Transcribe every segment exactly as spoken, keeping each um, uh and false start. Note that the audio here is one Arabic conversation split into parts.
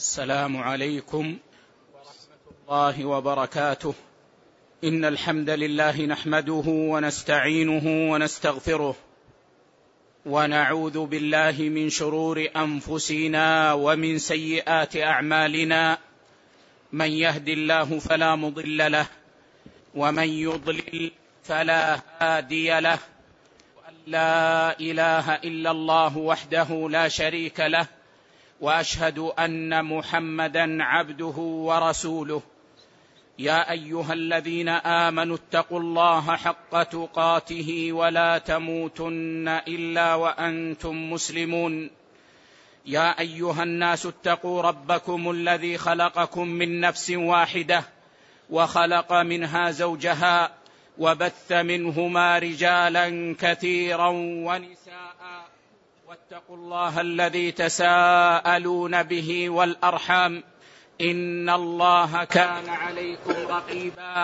السلام عليكم ورحمة الله وبركاته. إن الحمد لله نحمده ونستعينه ونستغفره ونعوذ بالله من شرور أنفسنا ومن سيئات أعمالنا. من يهد الله فلا مضل له ومن يضلل فلا هادي له، وأن لا إله إلا الله وحده لا شريك له، وأشهد أن محمدا عبده ورسوله. يا أيها الذين آمنوا اتقوا الله حق تقاته ولا تموتن إلا وأنتم مسلمون. يا أيها الناس اتقوا ربكم الذي خلقكم من نفس واحدة وخلق منها زوجها وبث منهما رجالا كثيرا ونساء، واتقوا الله الذي تساءلون به والأرحام إن الله كان عليكم رقيبا.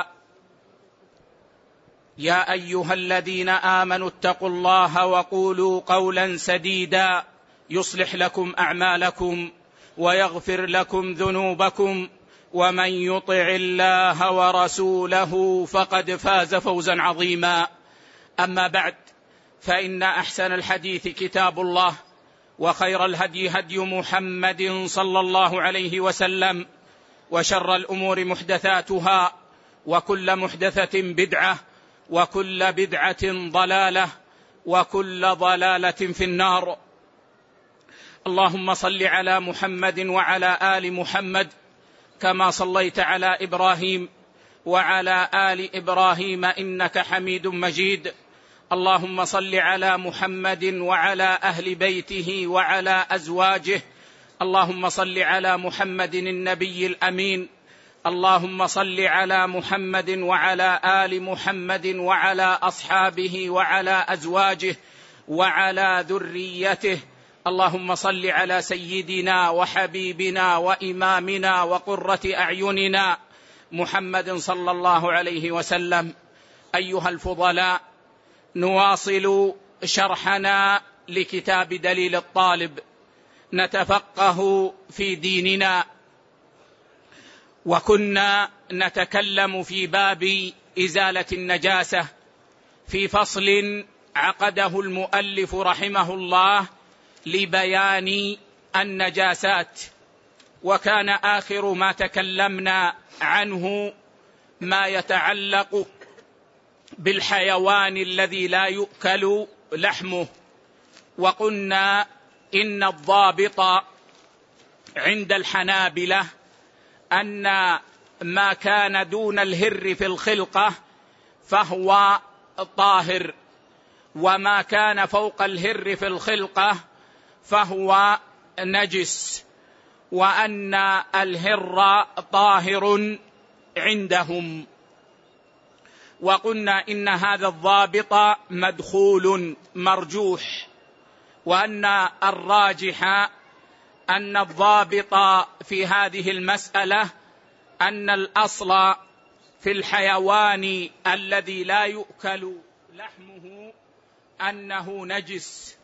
يا أيها الذين آمنوا اتقوا الله وقولوا قولا سديدا يصلح لكم أعمالكم ويغفر لكم ذنوبكم، ومن يطع الله ورسوله فقد فاز فوزا عظيما. أما بعد، فإن أحسن الحديث كتاب الله، وخير الهدي هدي محمد صلى الله عليه وسلم، وشر الأمور محدثاتها، وكل محدثة بدعة، وكل بدعة ضلالة، وكل ضلالة في النار. اللهم صل على محمد وعلى آل محمد كما صليت على إبراهيم وعلى آل إبراهيم إنك حميد مجيد. اللهم صل على محمد وعلى أهل بيته وعلى أزواجه. اللهم صل على محمد النبي الأمين. اللهم صل على محمد وعلى آل محمد وعلى أصحابه وعلى أزواجه وعلى ذريته. اللهم صل على سيدنا وحبيبنا وإمامنا وقرة أعيننا محمد صلى الله عليه وسلم. أيها الفضلاء، نواصل شرحنا لكتاب دليل الطالب، نتفقه في ديننا، وكنا نتكلم في باب إزالة النجاسة في فصل عقده المؤلف رحمه الله لبيان النجاسات، وكان آخر ما تكلمنا عنه ما يتعلق بالحيوان الذي لا يؤكل لحمه. وقلنا إن الضابط عند الحنابلة أن ما كان دون الهر في الخلقة فهو طاهر، وما كان فوق الهر في الخلقة فهو نجس، وأن الهر طاهر عندهم. وقلنا إن هذا الضابط مدخول مرجوح، وأن الراجح أن الضابط في هذه المسألة أن الأصل في الحيوان الذي لا يؤكل لحمه أنه نجس،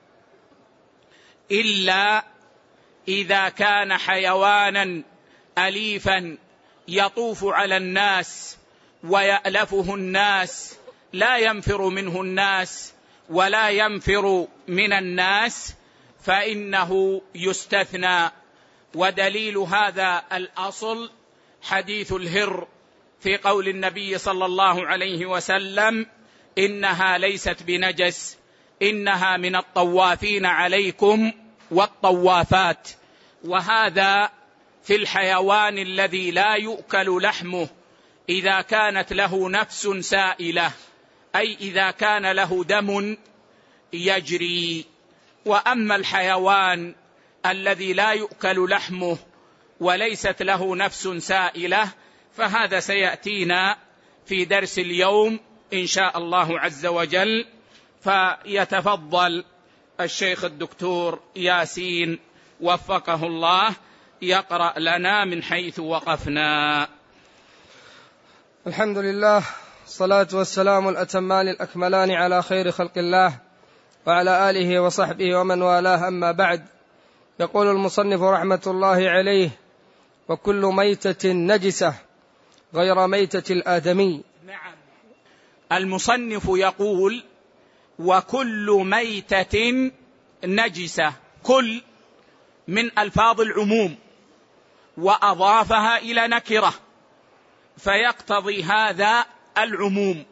إلا إذا كان حيوانا أليفا يطوف على الناس ويألفه الناس، لا ينفر منه الناس ولا ينفر من الناس، فإنه يستثنى. ودليل هذا الأصل حديث الهر في قول النبي صلى الله عليه وسلم: إنها ليست بنجس، إنها من الطوافين عليكم والطوافات. وهذا في الحيوان الذي لا يؤكل لحمه إذا كانت له نفس سائلة، أي إذا كان له دم يجري. وأما الحيوان الذي لا يؤكل لحمه وليست له نفس سائلة فهذا سيأتينا في درس اليوم إن شاء الله عز وجل. فيتفضل الشيخ الدكتور ياسين وفقه الله يقرأ لنا من حيث وقفنا. الحمد لله، الصلاة والسلام الأتمان الأكملان على خير خلق الله وعلى آله وصحبه ومن والاه، أما بعد. يقول المصنف رحمة الله عليه: وكل ميتة نجسة غير ميتة الآدمي. نعم، المصنف يقول: وكل ميتة نجسة، كل من ألفاظ العموم وأضافها إلى نكرة، فيقتضي هذا العموم،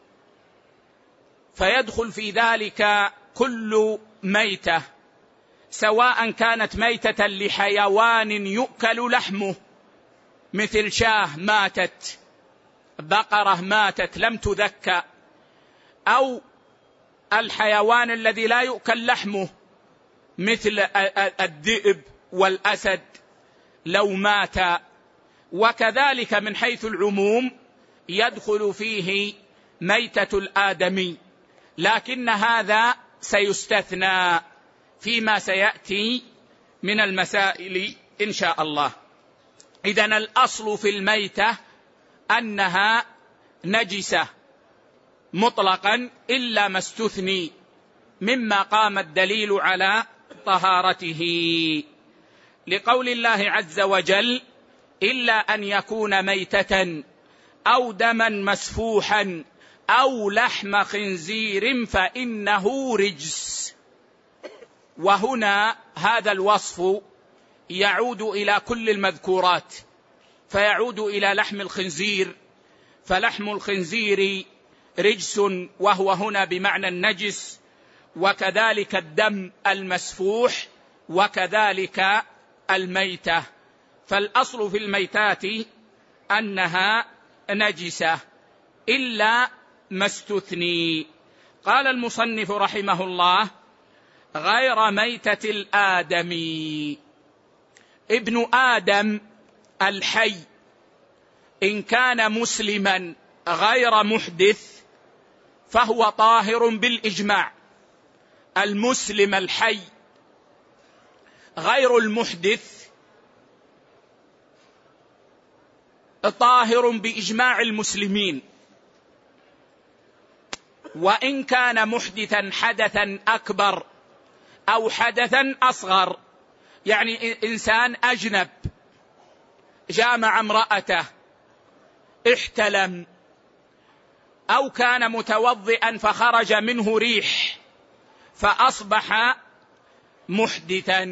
فيدخل في ذلك كل ميتة، سواء كانت ميتة لحيوان يؤكل لحمه مثل شاه ماتت، بقرة ماتت لم تذكى، أو الحيوان الذي لا يؤكل لحمه مثل الذئب والأسد لو مات. وكذلك من حيث العموم يدخل فيه ميتة الآدمي، لكن هذا سيستثنى فيما سيأتي من المسائل إن شاء الله. إذن الأصل في الميتة أنها نجسة مطلقا إلا ما استثني مما قام الدليل على طهارته، لقول الله عز وجل: إلا أن يكون ميتة أو دما مسفوحا أو لحم خنزير فإنه رجس. وهنا هذا الوصف يعود إلى كل المذكورات، فيعود إلى لحم الخنزير، فلحم الخنزير رجس وهو هنا بمعنى النجس، وكذلك الدم المسفوح، وكذلك الميتة. فالأصل في الميتات أنها نجسة إلا ما استثني. قال المصنف رحمه الله: غير ميتة الآدمي. ابن آدم الحي إن كان مسلما غير محدث فهو طاهر بالإجماع. المسلم الحي غير المحدث طاهر بإجماع المسلمين، وإن كان محدثا حدثا أكبر أو حدثا أصغر، يعني إنسان أجنب جامع امرأته، احتلم، أو كان متوضئا فخرج منه ريح فأصبح محدثا،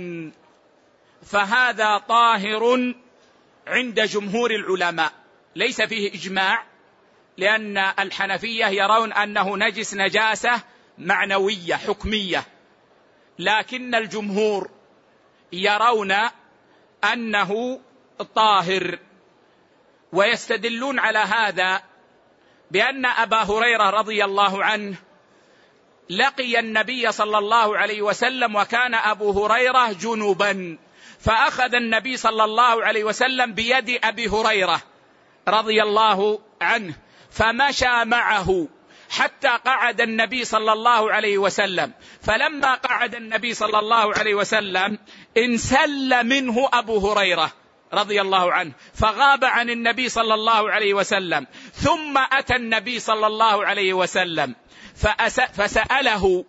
فهذا طاهر عند جمهور العلماء، ليس فيه إجماع، لأن الحنفية يرون أنه نجس نجاسة معنوية حكمية، لكن الجمهور يرون أنه طاهر. ويستدلون على هذا بأن أبا هريرة رضي الله عنه لقي النبي صلى الله عليه وسلم وكان أبو هريرة جنبا، فأخذ النبي صلى الله عليه وسلم بيد أبي هريرة رضي الله عنه فمشى معه حتى قعد النبي صلى الله عليه وسلم، فلما قعد النبي صلى الله عليه وسلم انسل منه أبو هريرة رضي الله عنه فغاب عن النبي صلى الله عليه وسلم، ثم أتى النبي صلى الله عليه وسلم فسأله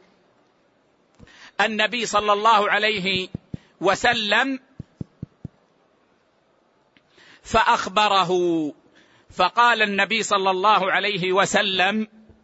النبي صلى الله عليه وسلم فأخبره، فقال النبي صلى الله عليه وسلم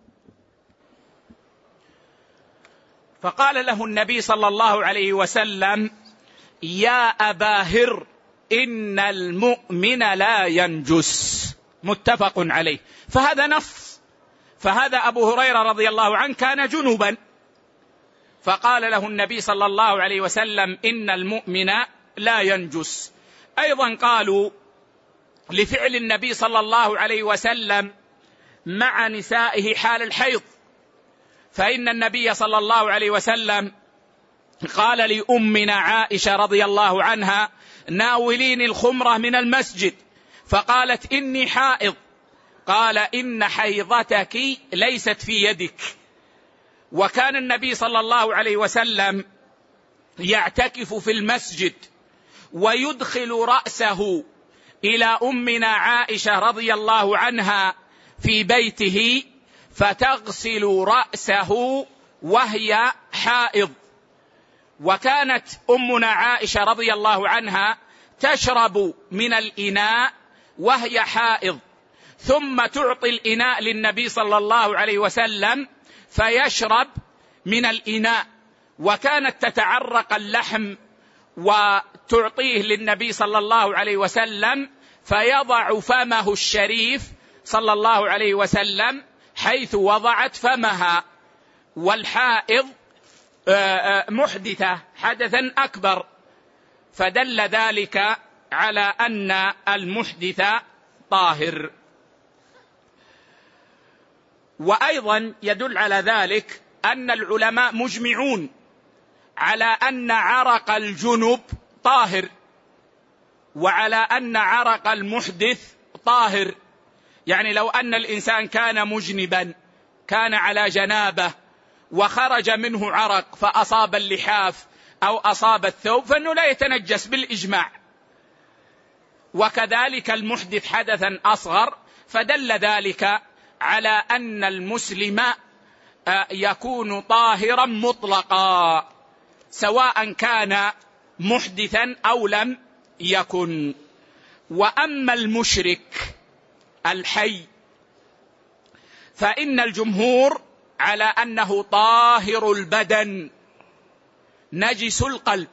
فقال له النبي صلى الله عليه وسلم: يا أبا هر إن المؤمن لا ينجس، متفق عليه. فهذا نص، فهذا أبو هريرة رضي الله عنه كان جنبا، فقال له النبي صلى الله عليه وسلم: إن المؤمن لا ينجس. أيضا قالوا لفعل النبي صلى الله عليه وسلم مع نسائه حال الحيض، فإن النبي صلى الله عليه وسلم قال لأمنا عائشة رضي الله عنها: ناوليني الخمرة من المسجد، فقالت: إني حائض، قال: إن حيضتك ليست في يدك. وكان النبي صلى الله عليه وسلم يعتكف في المسجد ويدخل رأسه إلى أمنا عائشة رضي الله عنها في بيته فتغسل رأسه وهي حائض، وكانت أمنا عائشة رضي الله عنها تشرب من الإناء وهي حائض، ثم تعطي الإناء للنبي صلى الله عليه وسلم فيشرب من الإناء، وكانت تتعرق اللحم وتعطيه للنبي صلى الله عليه وسلم فيضع فمه الشريف صلى الله عليه وسلم حيث وضعت فمها. والحائض محدثة حدثا أكبر، فدل ذلك على أن المحدث طاهر. وأيضا يدل على ذلك أن العلماء مجمعون على أن عرق الجنب طاهر، وعلى أن عرق المحدث طاهر. يعني لو أن الإنسان كان مجنبا، كان على جنابه وخرج منه عرق فأصاب اللحاف أو أصاب الثوب فإنه لا يتنجس بالإجماع، وكذلك المحدث حدثا أصغر، فدل ذلك على أن المسلم يكون طاهرا مطلقا سواء كان محدثا أو لم يكن. وأما المشرك الحي فإن الجمهور على أنه طاهر البدن نجس القلب،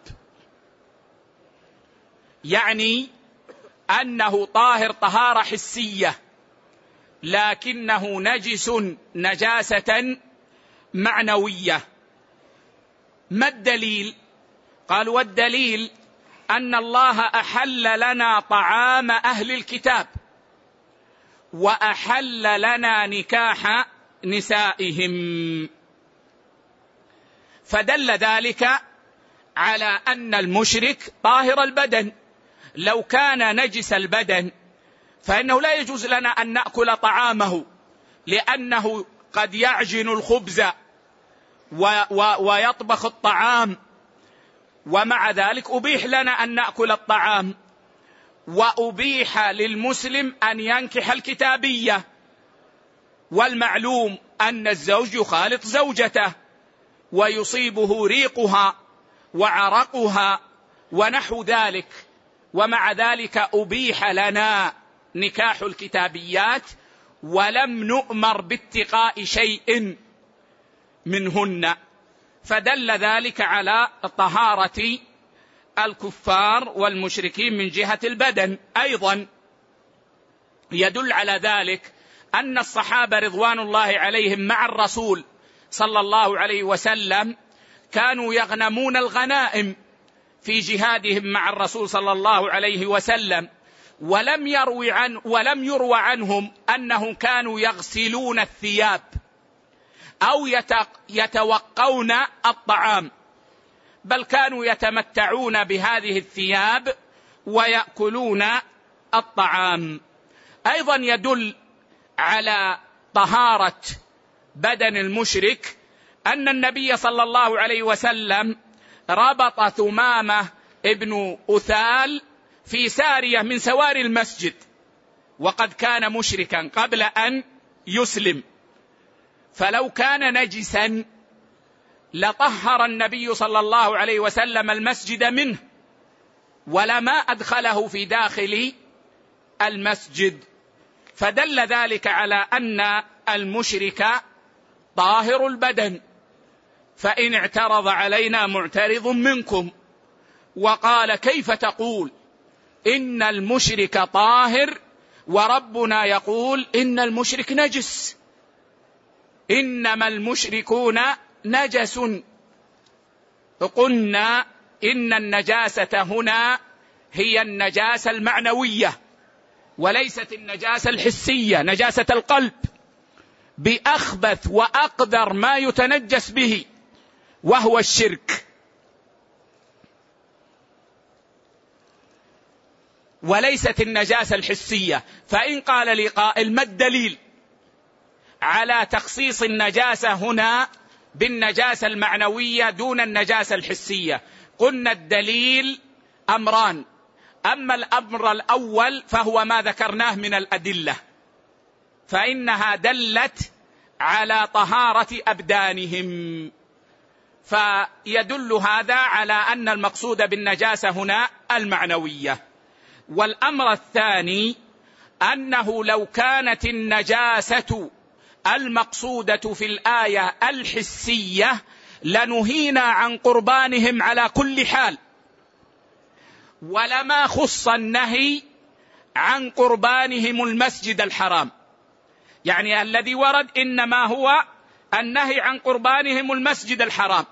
يعني أنه طاهر طهارة حسية لكنه نجس نجاسة معنوية. ما الدليل؟ قال والدليل أن الله أحل لنا طعام أهل الكتاب وأحل لنا نكاح نسائهم، فدل ذلك على أن المشرك طاهر البدن. لو كان نجس البدن فإنه لا يجوز لنا أن نأكل طعامه، لأنه قد يعجن الخبز ويطبخ الطعام، ومع ذلك أبيح لنا أن نأكل الطعام. وأبيح للمسلم أن ينكح الكتابية، والمعلوم أن الزوج يخالط زوجته ويصيبه ريقها وعرقها ونحو ذلك، ومع ذلك أبيح لنا نكاح الكتابيات ولم نؤمر باتقاء شيء منهن، فدل ذلك على طهارة الكفار والمشركين من جهة البدن. أيضا يدل على ذلك أن الصحابة رضوان الله عليهم مع الرسول صلى الله عليه وسلم كانوا يغنمون الغنائم في جهادهم مع الرسول صلى الله عليه وسلم، ولم يروي عن ولم يروى عنهم أنهم كانوا يغسلون الثياب أو يتوقون الطعام، بل كانوا يتمتعون بهذه الثياب ويأكلون الطعام. أيضا يدل على طهارة بدن المشرك أن النبي صلى الله عليه وسلم ربط ثمامة ابن أثال في سارية من سواري المسجد، وقد كان مشركا قبل أن يسلم، فلو كان نجسا لطهر النبي صلى الله عليه وسلم المسجد منه ولما أدخله في داخل المسجد، فدل ذلك على أن المشرك طاهر البدن. فإن اعترض علينا معترض منكم وقال كيف تقول إن المشرك طاهر وربنا يقول إن المشرك نجس؟ إنما المشركون نجس. قلنا إن النجاسة هنا هي النجاسة المعنوية وليست النجاسة الحسية، نجاسة القلب بأخبث وأقدر ما يتنجس به وهو الشرك، وليست النجاسة الحسية. فإن قال لي قائل ما الدليل على تخصيص النجاسة هنا بالنجاسة المعنوية دون النجاسة الحسية؟ قلنا الدليل أمران، أما الأمر الأول فهو ما ذكرناه من الأدلة، فإنها دلت على طهارة أبدانهم، فيدل هذا على أن المقصود بالنجاسة هنا المعنوية. والأمر الثاني أنه لو كانت النجاسة المقصودة في الآية الحسية لنهينا عن قربانهم على كل حال، ولما خص النهي عن قربانهم المسجد الحرام، يعني الذي ورد إنما هو النهي عن قربانهم المسجد الحرام،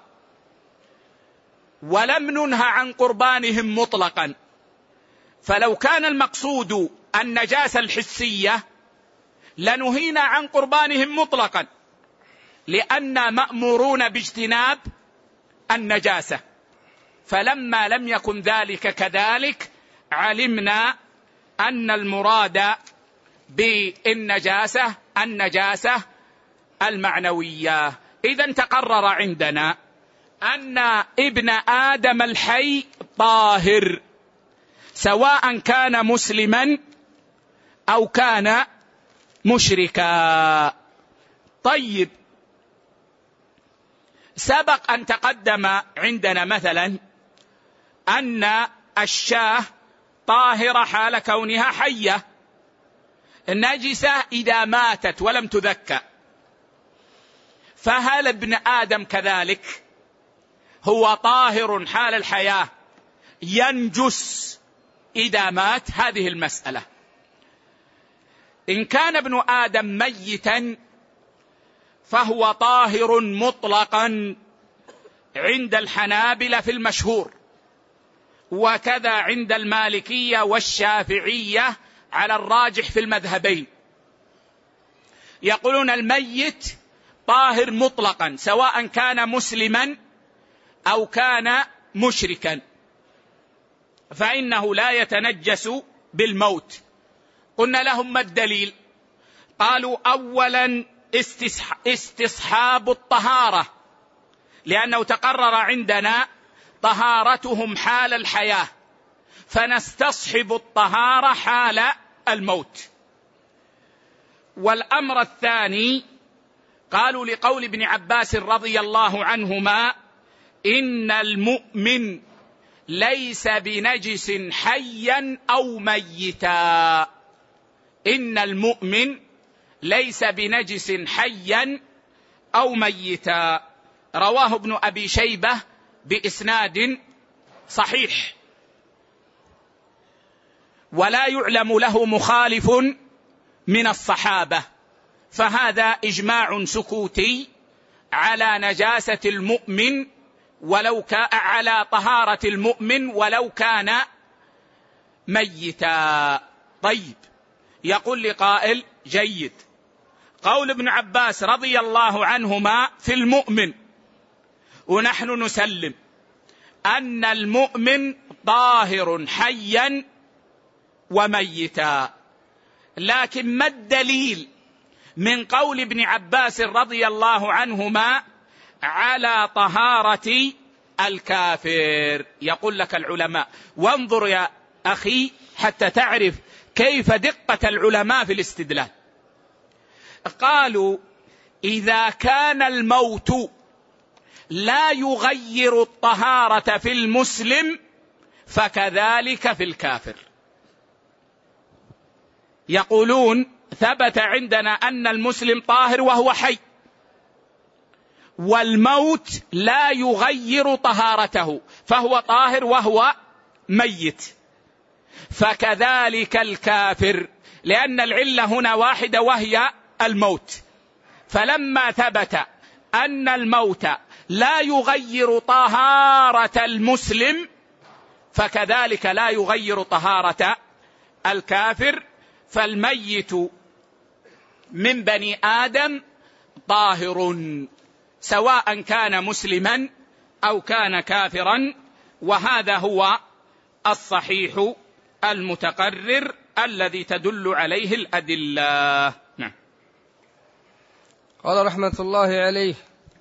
ولم ننهى عن قربانهم مطلقا. فلو كان المقصود النجاسة الحسية لنهينا عن قربانهم مطلقا، لأننا مأمورون باجتناب النجاسة. فلما لم يكن ذلك كذلك علمنا أن المراد بالنجاسة النجاسة المعنوية. إذن تقرر عندنا أن ابن آدم الحي طاهر، سواء كان مسلما أو كان مشركا. طيب، سبق أن تقدم عندنا مثلا أن الشاة طاهرة حال كونها حية، نجسة إذا ماتت ولم تذكى. فهل ابن آدم كذلك هو طاهر حال الحياة ينجس إذا مات؟ هذه المسألة. إن كان ابن آدم ميتا فهو طاهر مطلقا عند الحنابلة في المشهور، وكذا عند المالكية والشافعية على الراجح في المذهبين. يقولون الميت طاهر مطلقا سواء كان مسلما أو كان مشركا، فإنه لا يتنجس بالموت. قلنا لهم ما الدليل؟ قالوا أولا استصحاب الطهارة، لأنه تقرر عندنا طهارتهم حال الحياة، فنستصحب الطهارة حال الموت. والأمر الثاني قالوا لقول ابن عباس رضي الله عنهما إن المؤمن ليس بنجس حيا أو ميتا. إن المؤمن ليس بنجس حيا أو ميتا. رواه ابن أبي شيبة بإسناد صحيح، ولا يعلم له مخالف من الصحابة، فهذا إجماع سكوتي على نجاسة المؤمن ولو كان على طهارة المؤمن ولو كان ميتا. طيب، يقول لقائل جيد، قول ابن عباس رضي الله عنهما في المؤمن، ونحن نسلم أن المؤمن طاهر حيا وميتا، لكن ما الدليل من قول ابن عباس رضي الله عنهما على طهارة الكافر؟ يقول لك العلماء، وانظر يا أخي حتى تعرف كيف دقة العلماء في الاستدلال. قالوا إذا كان الموت لا يغير الطهارة في المسلم فكذلك في الكافر. يقولون ثبت عندنا أن المسلم طاهر وهو حي، والموت لا يغير طهارته، فهو طاهر وهو ميت، فكذلك الكافر، لأن العلة هنا واحدة وهي الموت. فلما ثبت أن الموت لا يغير طهارة المسلم فكذلك لا يغير طهارة الكافر، فالميت من بني آدم طاهر سواء كان مسلما أو كان كافرا، وهذا هو الصحيح المتقرر الذي تدل عليه الأدلة. نعم. قال رحمة الله عليه: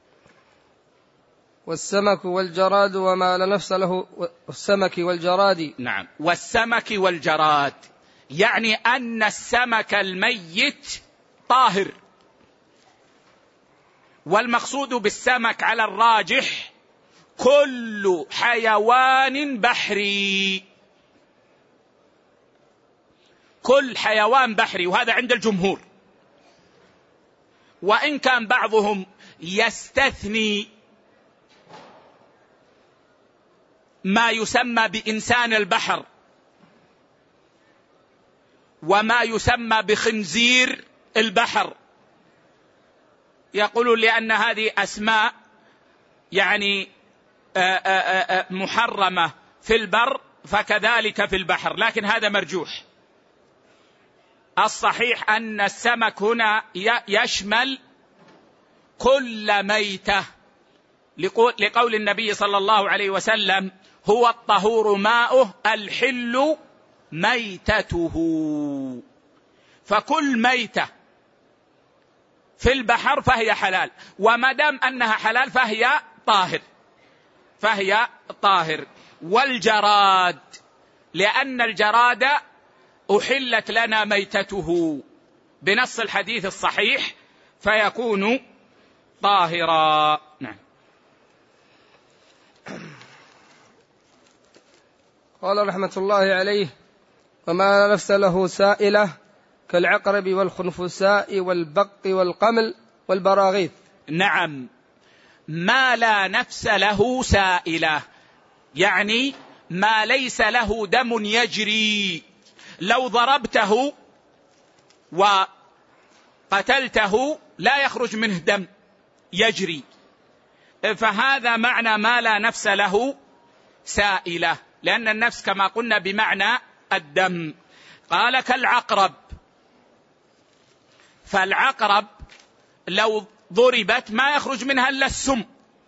والسمك والجراد وما لا نفس له. والسمك والجراد. نعم، والسمك والجراد، يعني أن السمك الميت طاهر. والمقصود بالسمك على الراجح كل حيوان بحري، كل حيوان بحري، وهذا عند الجمهور، وإن كان بعضهم يستثني ما يسمى بإنسان البحر وما يسمى بخنزير البحر، يقولون لأن هذه أسماء يعني محرمة في البر فكذلك في البحر، لكن هذا مرجوح. الصحيح أن السمك هنا يشمل كل ميتة، لقول النبي صلى الله عليه وسلم: هو الطهور ماؤه الحل ميتته. فكل ميتة في البحر فهي حلال، وما دام أنها حلال فهي طاهر، فهي طاهر. والجراد، لأن الجراد أحلت لنا ميتته بنص الحديث الصحيح فيكون طاهرا. نعم. قال رحمة الله عليه: وما نفس له سائلة كالعقرب والخنفساء والبق والقمل والبراغيث. نعم، ما لا نفس له سائلة، يعني ما ليس له دم يجري، لو ضربته وقتلته لا يخرج منه دم يجري، فهذا معنى ما لا نفس له سائلة، لأن النفس كما قلنا بمعنى الدم. قال: كالعقرب، فالعقرب لو ضربت ما يخرج منها إلا السم،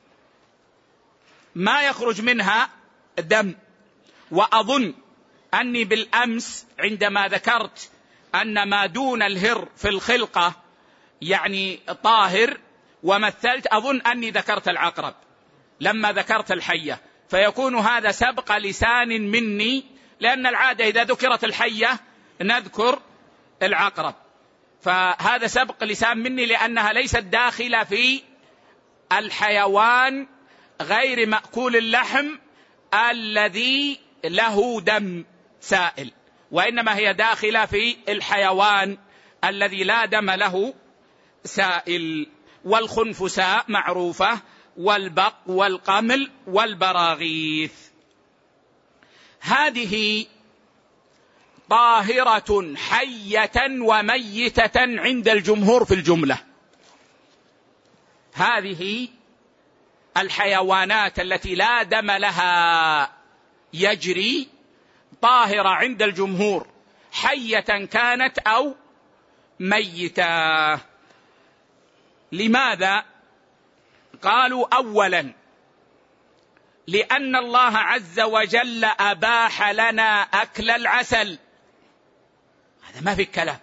ما يخرج منها دم. وأظن أني بالأمس عندما ذكرت أن ما دون الهر في الخلقة يعني طاهر ومثلت، أظن أني ذكرت العقرب لما ذكرت الحية، فيكون هذا سبق لسان مني، لأن العادة إذا ذكرت الحية نذكر العقرب، فهذا سبق لسان مني لأنها ليست داخلة في الحيوان غير مأكول اللحم الذي له دم سائل، وإنما هي داخلة في الحيوان الذي لا دم له سائل. والخنفساء معروفة، والبق والقمل والبراغيث. هذه طاهرة حية وميتة عند الجمهور في الجملة. هذه الحيوانات التي لا دم لها يجري طاهرة عند الجمهور، حية كانت أو ميتة. لماذا؟ قالوا: أولا لأن الله عز وجل أباح لنا أكل العسل، هذا ما في كلام،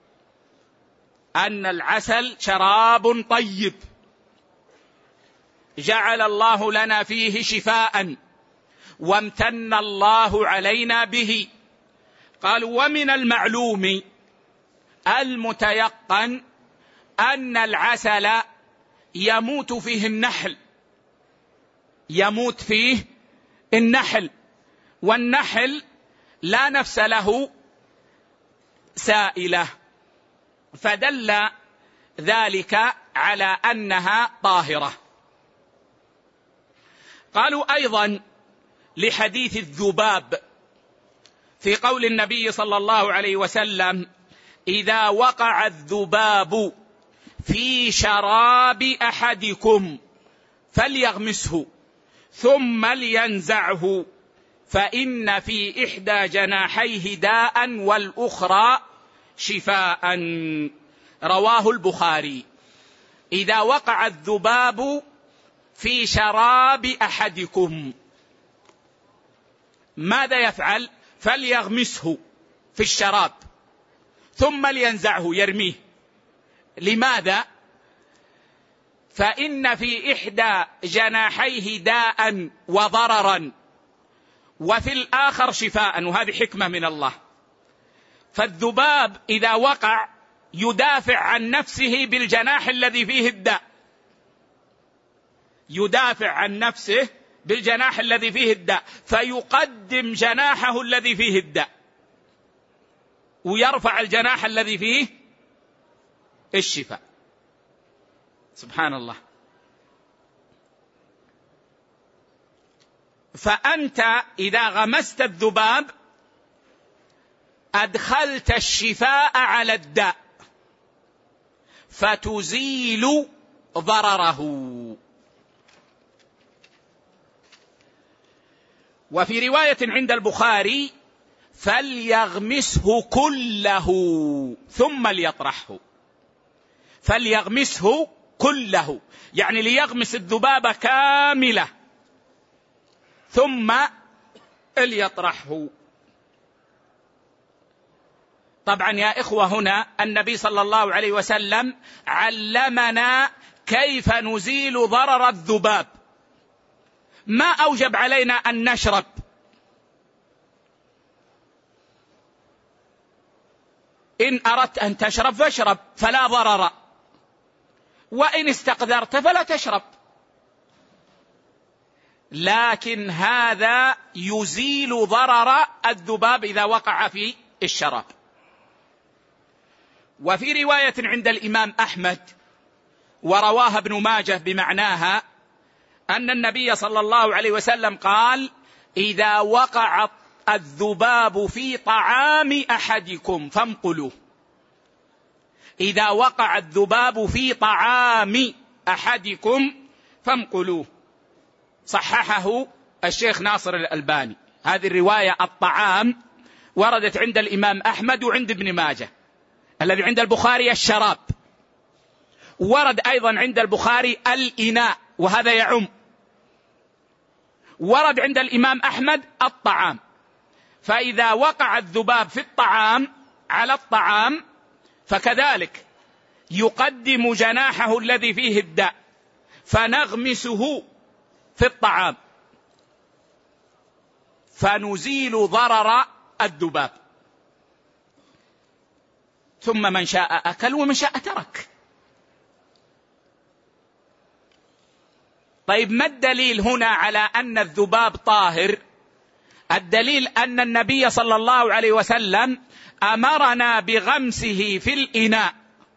أن العسل شراب طيب جعل الله لنا فيه شفاء وامتن الله علينا به. قالوا: ومن المعلوم المتيقن أن العسل يموت فيه النحل، يموت فيه النحل، والنحل لا نفس له سائلة، فدل ذلك على أنها طاهرة. قالوا أيضا لحديث الذباب في قول النبي صلى الله عليه وسلم: إذا وقع الذباب في شراب أحدكم فليغمسه ثم لينزعه فإن في إحدى جناحيه داء والأخرى شفاء. رواه البخاري. إذا وقع الذباب في شراب أحدكم ماذا يفعل؟ فليغمسه في الشراب ثم لينزعه، يرميه. لماذا؟ فإن في إحدى جناحيه داء وضررا وفي الآخر شفاء، وهذه حكمة من الله. فالذباب إذا وقع يدافع عن نفسه بالجناح الذي فيه الداء، يدافع عن نفسه بالجناح الذي فيه الداء، فيقدم جناحه الذي فيه الداء ويرفع الجناح الذي فيه الشفاء. سبحان الله. فأنت إذا غمست الذباب أدخلت الشفاء على الداء فتزيل ضرره. وفي رواية عند البخاري فليغمسه كله ثم ليطرحه. فليغمسه كله يعني ليغمس الذبابة كاملة ثم ليطرحه. طبعا يا إخوة هنا النبي صلى الله عليه وسلم علمنا كيف نزيل ضرر الذباب، ما أوجب علينا أن نشرب. إن أردت أن تشرب فاشرب فلا ضرر، وإن استقدرت فلا تشرب، لكن هذا يزيل ضرر الذباب إذا وقع في الشراب. وفي رواية عند الإمام أحمد ورواها ابن ماجه بمعناها أن النبي صلى الله عليه وسلم قال: إذا وقع الذباب في طعام أحدكم فانقلوه. إذا وقع الذباب في طعام أحدكم فانقلوه. صححه الشيخ ناصر الألباني. هذه الرواية الطعام وردت عند الإمام أحمد وعند ابن ماجه. الذي عند البخاري الشراب، ورد أيضا عند البخاري الإناء وهذا يعم، ورد عند الإمام أحمد الطعام. فإذا وقع الذباب في الطعام على الطعام فكذلك يقدم جناحه الذي فيه الداء فنغمسه في الطعام فنزيل ضرر الذباب، ثم من شاء أكل ومن شاء ترك. طيب ما الدليل هنا على أن الذباب طاهر؟ الدليل أن النبي صلى الله عليه وسلم أمرنا بغمسه في الإناء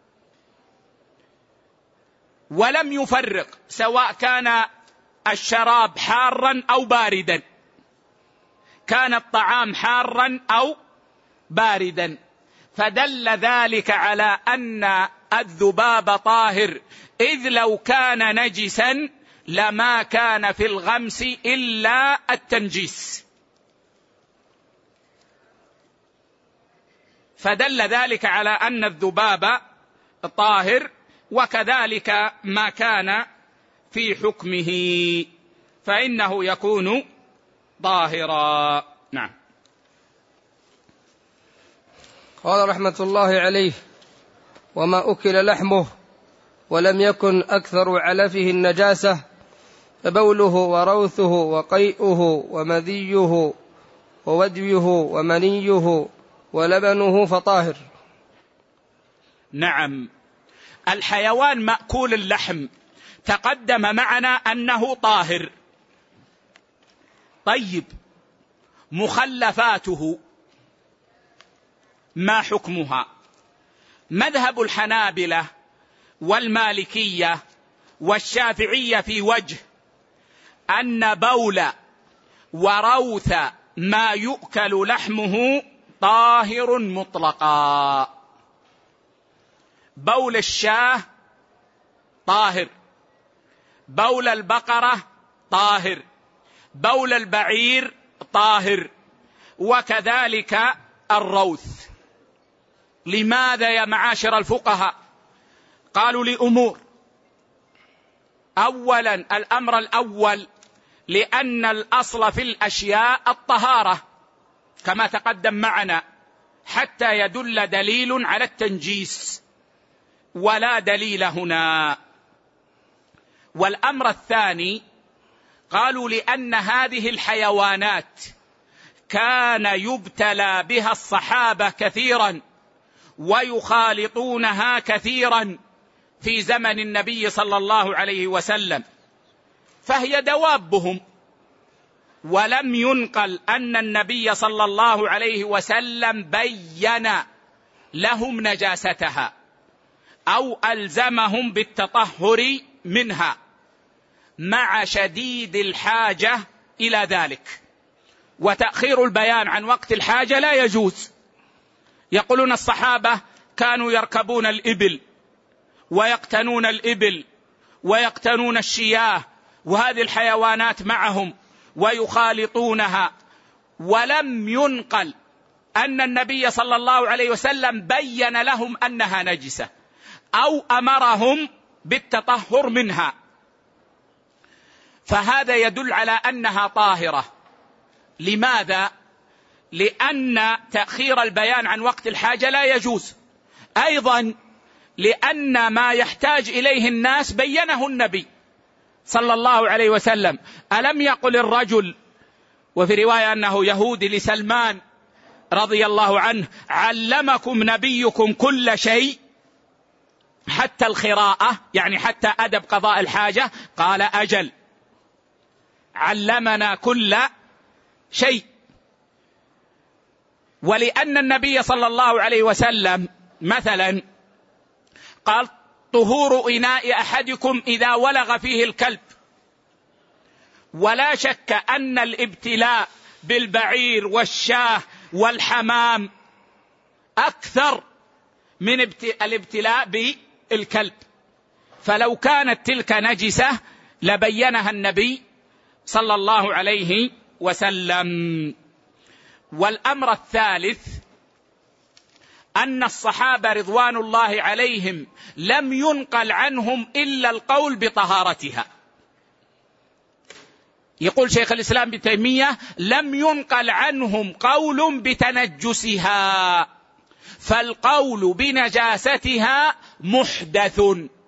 ولم يفرق سواء كان الشراب حارا أو باردا، كان الطعام حارا أو باردا، فدل ذلك على أن الذباب طاهر، إذ لو كان نجسا لما كان في الغمس إلا التنجيس. فدل ذلك على أن الذباب طاهر، وكذلك ما كان في حكمه فإنه يكون طاهرا. نعم. قال رحمة الله عليه: وما أكل لحمه ولم يكن أكثر علفه النجاسة فبوله وروثه وقيئه ومذيه ووديه ومنيه ولبنه فطاهر. نعم، الحيوان مأكول اللحم تقدم معنا أنه طاهر. طيب مخلفاته ما حكمها؟ مذهب الحنابلة والمالكية والشافعية في وجه أن بول وروث ما يؤكل لحمه طاهر مطلقا. بول الشاه طاهر، بول البقرة طاهر، بول البعير طاهر، وكذلك الروث. لماذا يا معاشر الفقهاء؟ قالوا لأمور: أولا الأمر الأول لأن الأصل في الأشياء الطهارة كما تقدم معنا، حتى يدل دليل على التنجيس، ولا دليل هنا. والأمر الثاني قالوا لأن هذه الحيوانات كان يبتلى بها الصحابة كثيرا ويخالطونها كثيرا في زمن النبي صلى الله عليه وسلم، فهي دوابهم ولم ينقل أن النبي صلى الله عليه وسلم بين لهم نجاستها أو ألزمهم بالتطهر منها مع شديد الحاجة إلى ذلك. وتأخير البيان عن وقت الحاجة لا يجوز. يقولون الصحابة كانوا يركبون الإبل ويقتنون الإبل ويقتنون الشياه وهذه الحيوانات معهم ويخالطونها، ولم ينقل أن النبي صلى الله عليه وسلم بين لهم أنها نجسة أو أمرهم بالتطهر منها، فهذا يدل على أنها طاهرة. لماذا؟ لأن تأخير البيان عن وقت الحاجة لا يجوز، أيضا لأن ما يحتاج إليه الناس بينه النبي صلى الله عليه وسلم. ألم يقل الرجل، وفي رواية أنه يهودي، لسلمان رضي الله عنه: علمكم نبيكم كل شيء حتى الخراءة، يعني حتى أدب قضاء الحاجة؟ قال: أجل، علمنا كل شيء. ولأن النبي صلى الله عليه وسلم مثلا قال: طهور إناء أحدكم إذا ولغ فيه الكلب. ولا شك أن الابتلاء بالبعير والشاه والحمام أكثر من الابتلاء بالكلب، فلو كانت تلك نجسة لبينها النبي صلى الله عليه وسلم. والأمر الثالث أن الصحابة رضوان الله عليهم لم ينقل عنهم إلا القول بطهارتها. يقول شيخ الإسلام ابن تيمية: لم ينقل عنهم قول بتنجسها، فالقول بنجاستها محدث،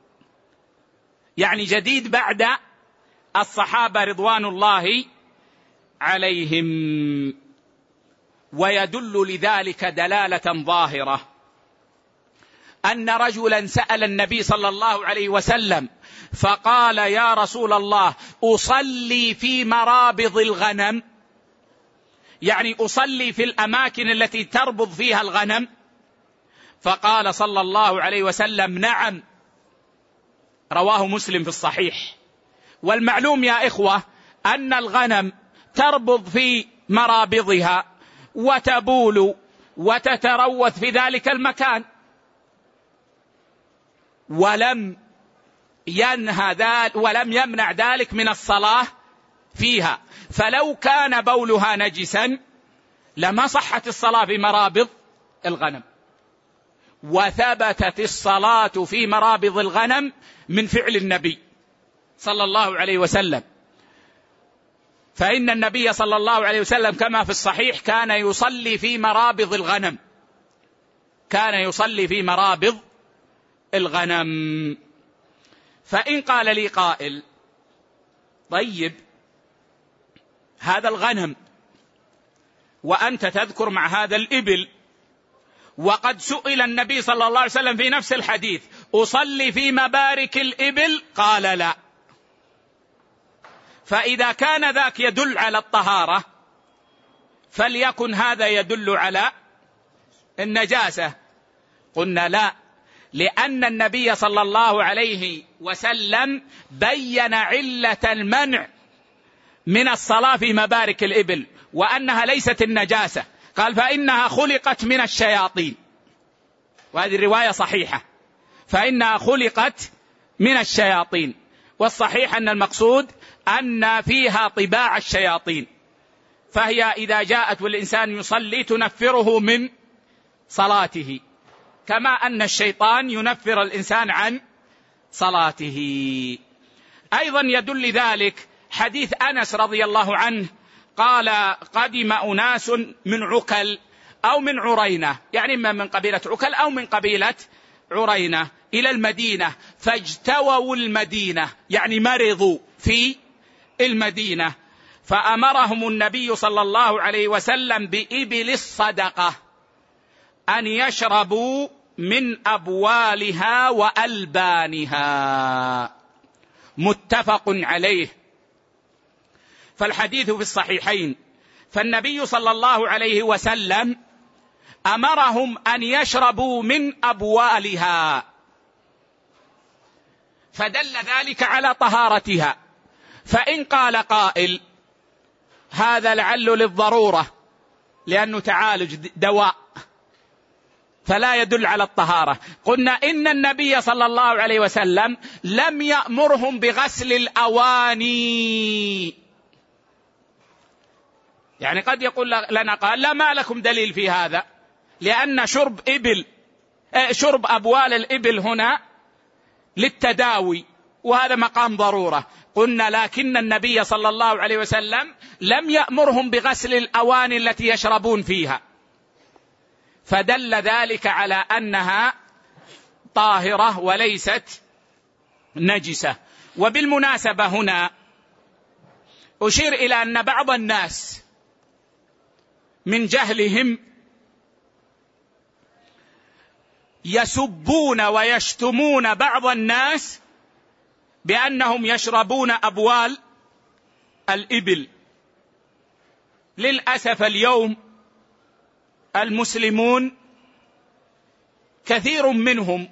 يعني جديد بعد الصحابة رضوان الله عليهم. ويدل لذلك دلالة ظاهرة أن رجلا سأل النبي صلى الله عليه وسلم فقال: يا رسول الله، أصلي في مرابض الغنم، يعني أصلي في الأماكن التي تربض فيها الغنم؟ فقال صلى الله عليه وسلم: نعم. رواه مسلم في الصحيح. والمعلوم يا إخوة أن الغنم تربض في مرابضها وتبول وتتروث في ذلك المكان، ولم ينهى ذلك ولم يمنع ذلك من الصلاة فيها. فلو كان بولها نجسا لما صحت الصلاة في مرابض الغنم. وثبتت الصلاة في مرابض الغنم من فعل النبي صلى الله عليه وسلم، فإن النبي صلى الله عليه وسلم كما في الصحيح كان يصلي في مرابض الغنم، كان يصلي في مرابض الغنم. فإن قال لي قائل: طيب، هذا الغنم وأنت تذكر مع هذا الإبل، وقد سئل النبي صلى الله عليه وسلم في نفس الحديث: أصلي في مبارك الإبل؟ قال: لا. فإذا كان ذاك يدل على الطهارة فليكن هذا يدل على النجاسة. قلنا: لا، لأن النبي صلى الله عليه وسلم بين علة المنع من الصلاة في مبارك الإبل وأنها ليست النجاسة. قال: فإنها خلقت من الشياطين، وهذه الرواية صحيحة، فإنها خلقت من الشياطين. والصحيح أن المقصود أن فيها طباع الشياطين، فهي إذا جاءت والإنسان يصلي تنفره من صلاته، كما أن الشيطان ينفر الإنسان عن صلاته. أيضا يدل ذلك حديث أنس رضي الله عنه قال: قدم أناس من عكل أو من عرينة، يعني إما من قبيلة عكل أو من قبيلة عرينة، إلى المدينة، فاجتووا المدينة، يعني مرضوا في المدينة، فأمرهم النبي صلى الله عليه وسلم بإبل الصدقة أن يشربوا من أبوالها وألبانها. متفق عليه. فالحديث في الصحيحين، فالنبي صلى الله عليه وسلم أمرهم أن يشربوا من أبوالها، فدل ذلك على طهارتها. فإن قال قائل هذا لعل للضرورة لأنه تعالج دواء فلا يدل على الطهارة، قلنا إن النبي صلى الله عليه وسلم لم يأمرهم بغسل الأواني. يعني قد يقول لنا قال لا، ما لكم دليل في هذا، لأن شرب إبل شرب أبوال الإبل هنا للتداوي وهذا مقام ضرورة. قلنا لكن النبي صلى الله عليه وسلم لم يأمرهم بغسل الأواني التي يشربون فيها، فدل ذلك على أنها طاهرة وليست نجسة. وبالمناسبة هنا أشير إلى أن بعض الناس من جهلهم يسبون ويشتمون بعض الناس بأنهم يشربون أبوال الإبل. للأسف اليوم المسلمون كثير منهم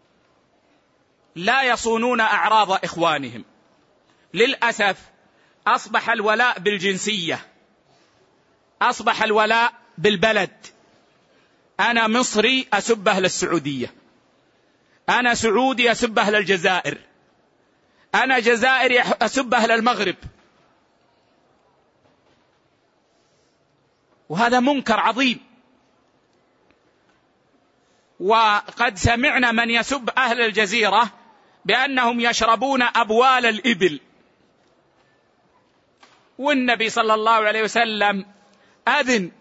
لا يصونون أعراض إخوانهم. للأسف أصبح الولاء بالجنسية، أصبح الولاء بالبلد. أنا مصري أسب أهل السعودية، أنا سعودي أسب أهل الجزائر، أنا جزائري أسب أهل المغرب، وهذا منكر عظيم. وقد سمعنا من يسب أهل الجزيرة بأنهم يشربون أبوال الإبل، والنبي صلى الله عليه وسلم أذن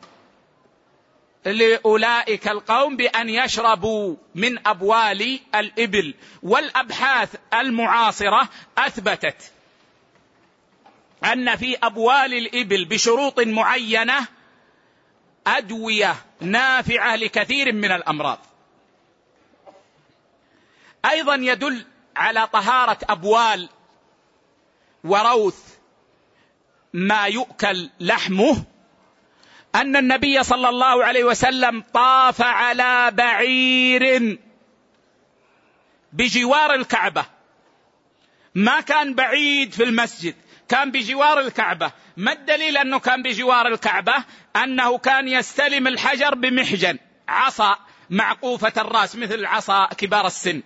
لأولئك القوم بأن يشربوا من أبوال الإبل. والأبحاث المعاصرة أثبتت أن في أبوال الإبل بشروط معينة أدوية نافعة لكثير من الأمراض. أيضا يدل على طهارة أبوال وروث ما يؤكل لحمه أن النبي صلى الله عليه وسلم طاف على بعير بجوار الكعبة، ما كان بعيد في المسجد، كان بجوار الكعبة. ما الدليل أنه كان بجوار الكعبة؟ أنه كان يستلم الحجر بمحجن، عصا معقوفة الرأس مثل عصا كبار السن.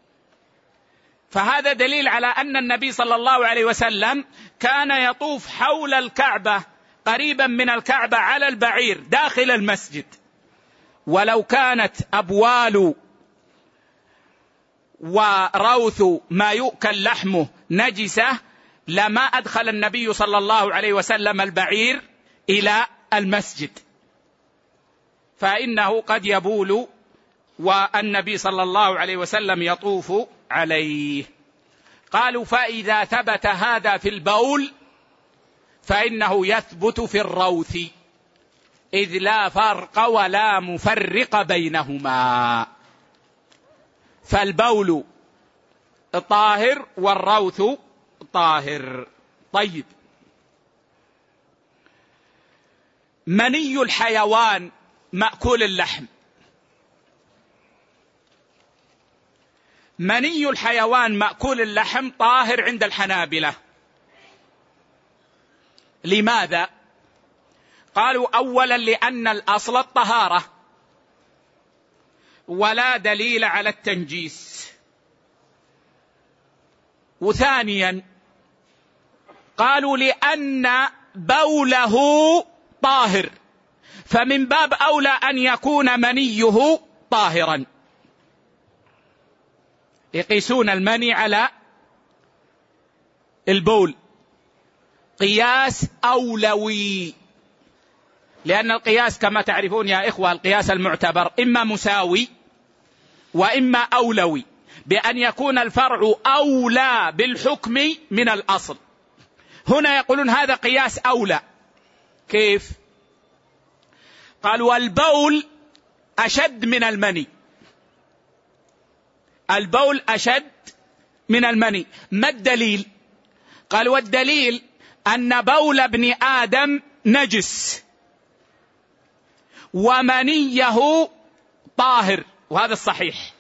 فهذا دليل على أن النبي صلى الله عليه وسلم كان يطوف حول الكعبة قريبا من الكعبة على البعير داخل المسجد. ولو كانت أبوال وروث ما يؤكل لحمه نجسة لما أدخل النبي صلى الله عليه وسلم البعير إلى المسجد، فإنه قد يبول والنبي صلى الله عليه وسلم يطوف عليه. قالوا فإذا ثبت هذا في البول فإنه يثبت في الروث، إذ لا فرق ولا مفرق بينهما، فالبول طاهر والروث طاهر. طيب، مني الحيوان مأكول اللحم. مني الحيوان مأكول اللحم طاهر عند الحنابلة. لماذا؟ قالوا أولا لأن الأصل الطهارة ولا دليل على التنجيس، وثانيا قالوا لأن بوله طاهر، فمن باب أولى أن يكون منيه طاهرا. يقيسون المني على البول قياس أولوي، لأن القياس كما تعرفون يا إخوة القياس المعتبر إما مساوي وإما أولوي، بأن يكون الفرع أولى بالحكم من الأصل. هنا يقولون هذا قياس أولى. كيف؟ قالوا البول أشد من المني، البول أشد من المني. ما الدليل؟ قالوا الدليل أن بول ابن آدم نجس ومنيه طاهر، وهذا الصحيح.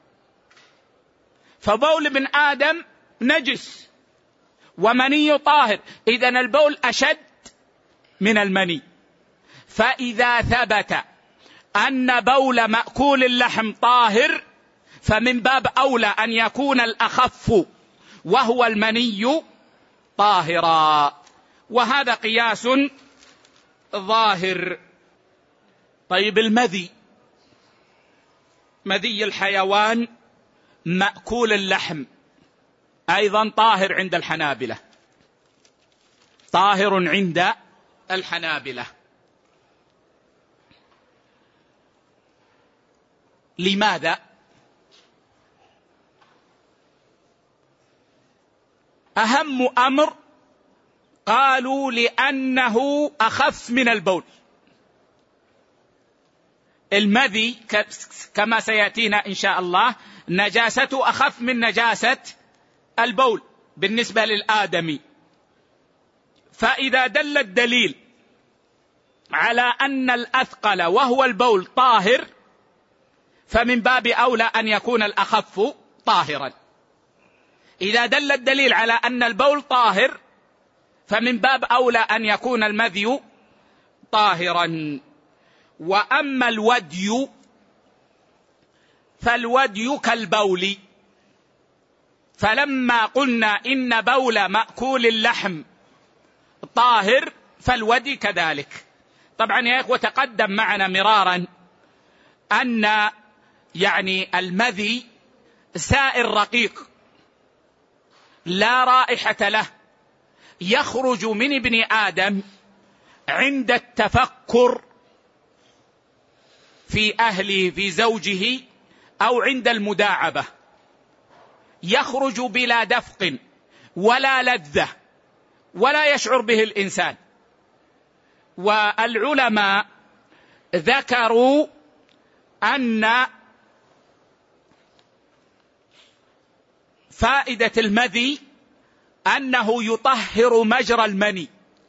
فبول ابن آدم نجس ومني طاهر، إذن البول أشد من المني. فإذا ثبت أن بول مأكول اللحم طاهر فمن باب أولى أن يكون الأخف وهو المني طاهرا، وهذا قياس ظاهر. طيب المذي، مذي الحيوان مأكول اللحم أيضا طاهر عند الحنابلة، طاهر عند الحنابلة. لماذا؟ أهم أمر قالوا لأنه أخف من البول. المذي كما سيأتينا إن شاء الله نجاسته أخف من نجاسة البول بالنسبة للآدمي. فإذا دل الدليل على أن الأثقل وهو البول طاهر فمن باب أولى أن يكون الأخف طاهرا. إذا دل الدليل على أن البول طاهر فمن باب أولى أن يكون المذي طاهرا. وأما الودي فالودي كالبول، فلما قلنا إن بول مأكول اللحم طاهر فالودي كذلك. طبعا يا إخوة تقدم معنا مرارا أن يعني المذي سائل رقيق لا رائحة له، يخرج من ابن آدم عند التفكر في أهله في زوجه أو عند المداعبة، يخرج بلا دفق ولا لذة ولا يشعر به الإنسان. والعلماء ذكروا أن فائدة المذي أنه يطهر مجرى المني،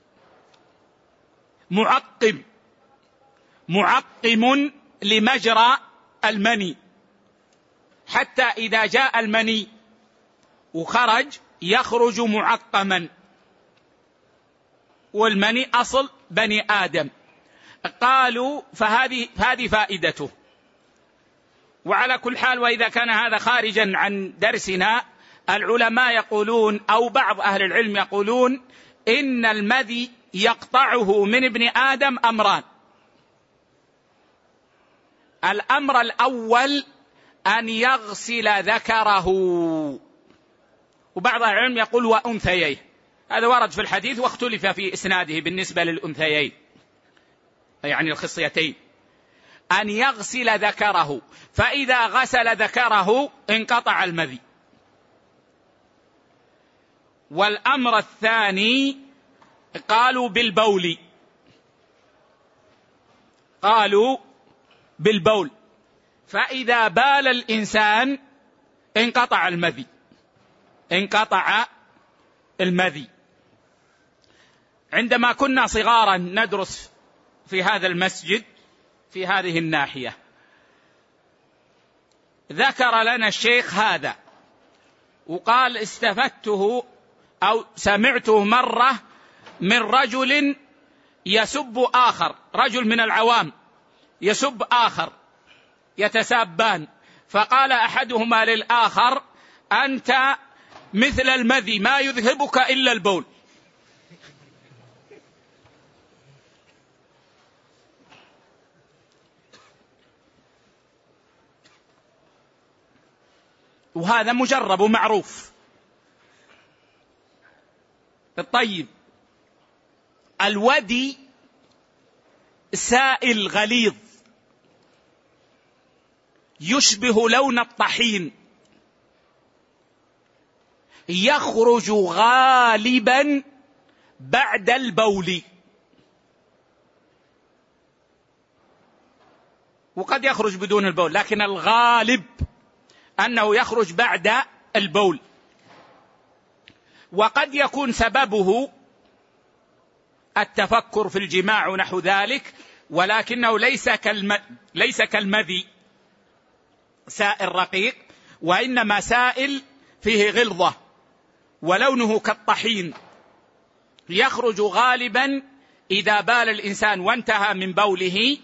معقم معقم لمجرى المني، حتى إذا جاء المني وخرج يخرج معقما، والمني أصل بني آدم. قالوا فهذه هذه فائدته. وعلى كل حال، وإذا كان هذا خارجا عن درسنا، العلماء يقولون أو بعض أهل العلم يقولون إن المذي يقطعه من ابن آدم أمران. الأمر الأول أن يغسل ذكره، وبعض أهل العلم يقول وأنثييه، هذا ورد في الحديث واختلف في إسناده بالنسبة للأنثيين يعني الخصيتين، أن يغسل ذكره، فإذا غسل ذكره انقطع المذي. والأمر الثاني قالوا بالبول، قالوا بالبول، فإذا بال الإنسان انقطع المذي، انقطع المذي. عندما كنا صغارا ندرس في هذا المسجد في هذه الناحية، ذكر لنا الشيخ هذا وقال استفدته أو سمعته مرة من رجل يسب آخر، رجل من العوام يسب آخر، يتسابان، فقال أحدهما للآخر أنت مثل المذي ما يذهبك إلا البول. وهذا مجرب ومعروف. طيب الودي سائل غليظ يشبه لون الطحين، يخرج غالبا بعد البول، وقد يخرج بدون البول، لكن الغالب أنه يخرج بعد البول. وقد يكون سببه التفكر في الجماع ونحو ذلك، ولكنه ليس كالم... ليس كالمذي سائل رقيق، وإنما سائل فيه غلظة ولونه كالطحين، يخرج غالبا إذا بال الإنسان وانتهى من بوله،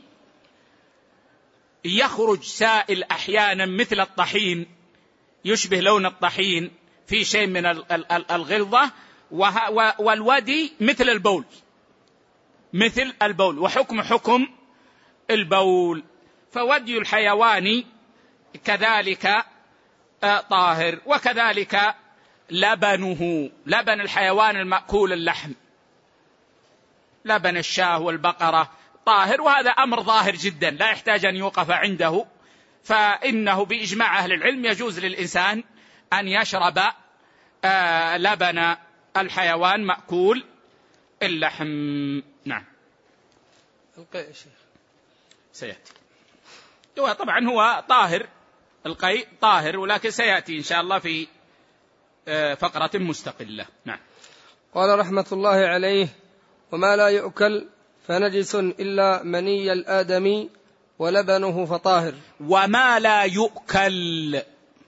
يخرج سائل أحيانا مثل الطحين، يشبه لون الطحين، في شيء من الغلظة، والودي مثل البول مثل البول وحكم حكم البول. فودي الحيوان كذلك طاهر، وكذلك لبنه، لبن الحيوان المأكول اللحم، لبن الشاة والبقرة طاهر، وهذا أمر ظاهر جدا لا يحتاج أن يوقف عنده، فإنه بإجماع أهل العلم يجوز للإنسان أن يشرب آه لبن الحيوان مأكول اللحم. نعم. القيء يا شيخ سيأتي، هو طبعا هو طاهر، القيء طاهر، ولكن سيأتي إن شاء الله في آه فقرة مستقلة. نعم. قال رحمة الله عليه: وما لا يؤكل فنجس إلا مني الآدمي ولبنه فطاهر. وما لا يؤكل،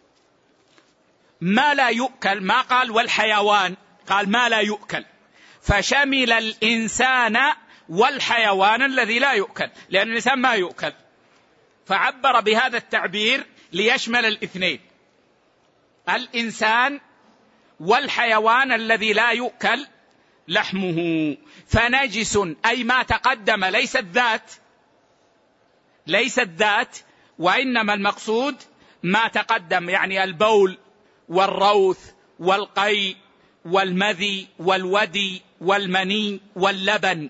ما لا يؤكل، ما قال والحيوان، قال ما لا يؤكل، فشمل الإنسان والحيوان الذي لا يؤكل، لأن الإنسان ما يؤكل، فعبر بهذا التعبير ليشمل الاثنين، الإنسان والحيوان الذي لا يؤكل لحمه. فنجس أي ما تقدم، ليس الذات، ليس الذات، وإنما المقصود ما تقدم، يعني البول والروث والقيء والمذي والودي والمني واللبن.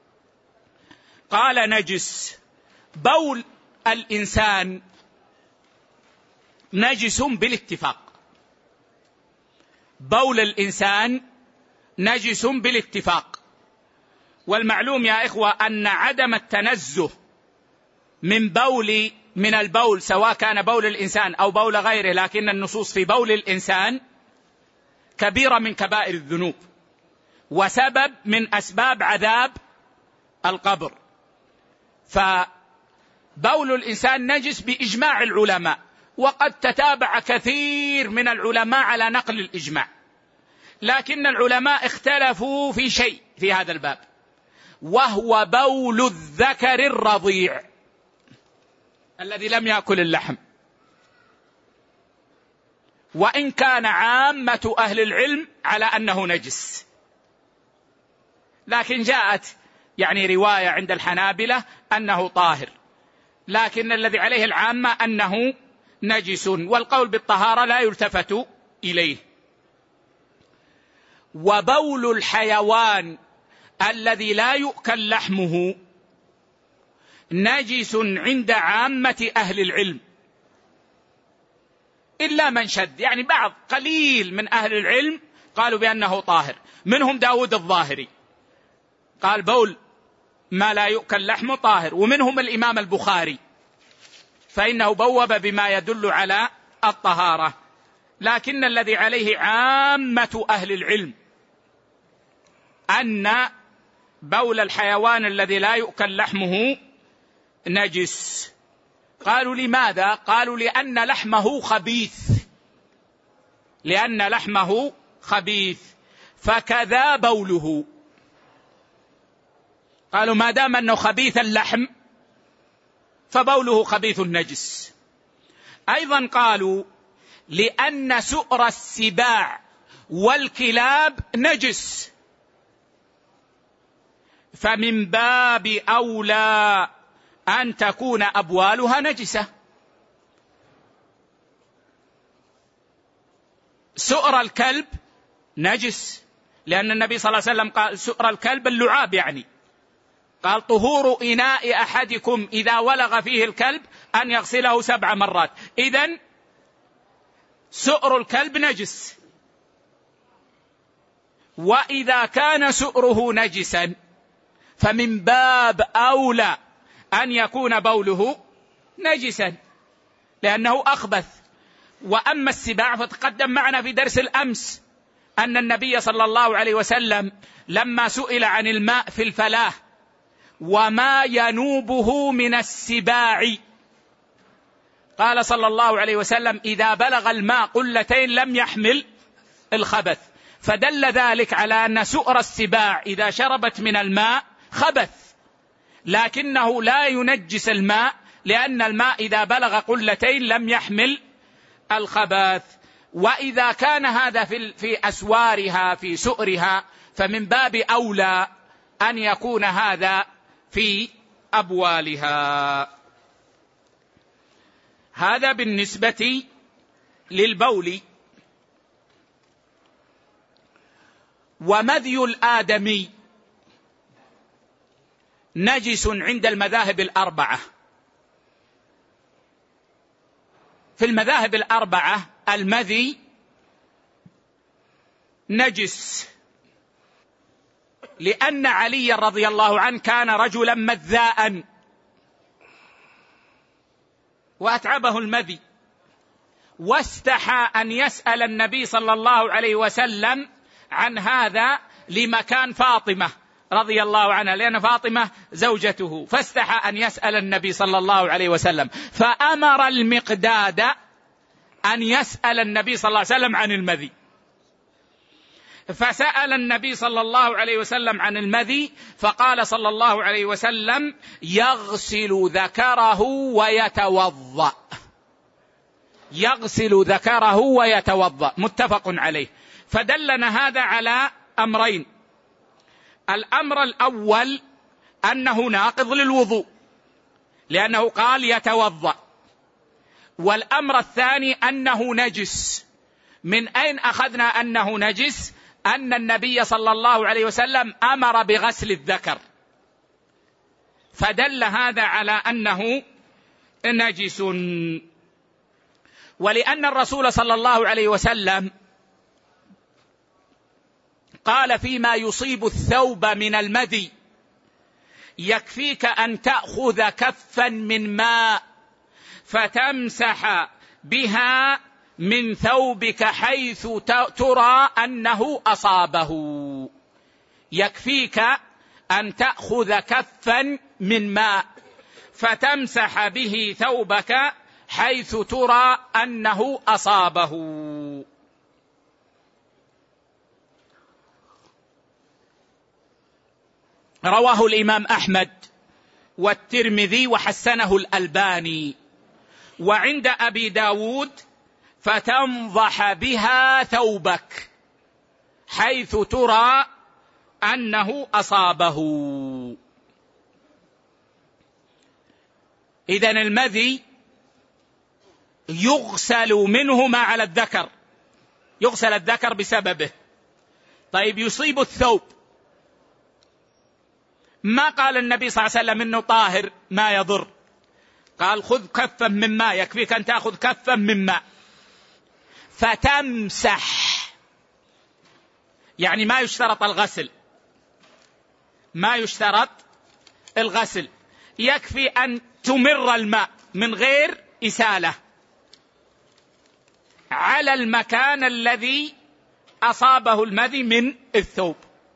قال نجس. بول الإنسان نجس بالاتفاق، بول الإنسان نجس بالاتفاق. والمعلوم يا إخوة أن عدم التنزه من بول من البول، سواء كان بول الإنسان أو بول غيره، لكن النصوص في بول الإنسان كبيرة من كبائر الذنوب، وسبب من أسباب عذاب القبر. فبول الإنسان نجس بإجماع العلماء، وقد تتابع كثير من العلماء على نقل الإجماع، لكن العلماء اختلفوا في شيء في هذا الباب، وهو بول الذكر الرضيع الذي لم يأكل اللحم. وإن كان عامة أهل العلم على أنه نجس، لكن جاءت يعني رواية عند الحنابلة أنه طاهر، لكن الذي عليه العامة أنه نجس، والقول بالطهارة لا يلتفت إليه. وبول الحيوان الذي لا يؤكل لحمه نجس عند عامة أهل العلم، إلا من شد، يعني بعض قليل من أهل العلم قالوا بأنه طاهر، منهم داود الظاهري قال بول ما لا يؤكل لحمه طاهر، ومنهم الإمام البخاري فإنه بوب بما يدل على الطهارة. لكن الذي عليه عامة أهل العلم أن بول الحيوان الذي لا يؤكل لحمه نجس. قالوا لماذا؟ قالوا لأن لحمه خبيث، لأن لحمه خبيث، فكذا بوله. قالوا ما دام أنه خبيث اللحم فبوله خبيث نجس. أيضا قالوا لأن سؤر السباع والكلاب نجس، فمن باب أولى أن تكون أبوالها نجسة. سؤر الكلب نجس، لأن النبي صلى الله عليه وسلم قال سؤر الكلب اللعاب، يعني قال طهور إناء أحدكم إذا ولغ فيه الكلب أن يغسله سبع مرات. إذن سؤر الكلب نجس، وإذا كان سؤره نجسا فمن باب أولى أن يكون بوله نجسا لأنه أخبث. وأما السباع فتقدم معنا في درس الأمس أن النبي صلى الله عليه وسلم لما سئل عن الماء في الفلاة وما ينوبه من السباع قال صلى الله عليه وسلم: إذا بلغ الماء قلتين لم يحمل الخبث. فدل ذلك على أن سؤر السباع إذا شربت من الماء خبث، لكنه لا ينجس الماء، لأن الماء إذا بلغ قلتين لم يحمل الخبث. وإذا كان هذا في في أسوارها في سؤرها فمن باب أولى أن يكون هذا في أبوالها. هذا بالنسبة للبول. ومذي الآدمي نجس عند المذاهب الأربعة. في المذاهب الأربعة المذي نجس، لأن علي رضي الله عنه كان رجلا مذاء وأتعبه المذي، واستحى أن يسأل النبي صلى الله عليه وسلم عن هذا لمكان فاطمة رضي الله عنها، لأن فاطمة زوجته، فاستحى أن يسأل النبي صلى الله عليه وسلم، فأمر المقداد أن يسأل النبي صلى الله عليه وسلم عن المذي. فسأل النبي صلى الله عليه وسلم عن المذي، فقال صلى الله عليه وسلم: يغسل ذكره ويتوضأ. يغسل ذكره ويتوضأ، متفق عليه. فدلنا هذا على أمرين: الأمر الأول أنه ناقض للوضوء لأنه قال يتوضأ، والأمر الثاني أنه نجس. من أين أخذنا أنه نجس؟ أن النبي صلى الله عليه وسلم أمر بغسل الذكر، فدل هذا على أنه نجس. ولأن الرسول صلى الله عليه وسلم قال فيما يصيب الثوب من المذي: يكفيك أن تأخذ كفا من ماء فتمسح بها من ثوبك حيث ترى أنه أصابه. يكفيك أن تأخذ كفا من ماء فتمسح به ثوبك حيث ترى أنه أصابه. رواه الإمام أحمد والترمذي وحسنه الألباني. وعند أبي داود: فتنضح بها ثوبك حيث ترى أنه أصابه. إذن المذي يغسل منه ما على الذكر، يغسل الذكر بسببه. طيب، يصيب الثوب، ما قال النبي صلى الله عليه وسلم إنه طاهر ما يضر، قال: خذ كفا من ماء، يكفيك أن تأخذ كفا من ماء فتمسح، يعني ما يشترط الغسل، ما يشترط الغسل، يكفي أن تمر الماء من غير إسالة على المكان الذي أصابه المذي من الثوب.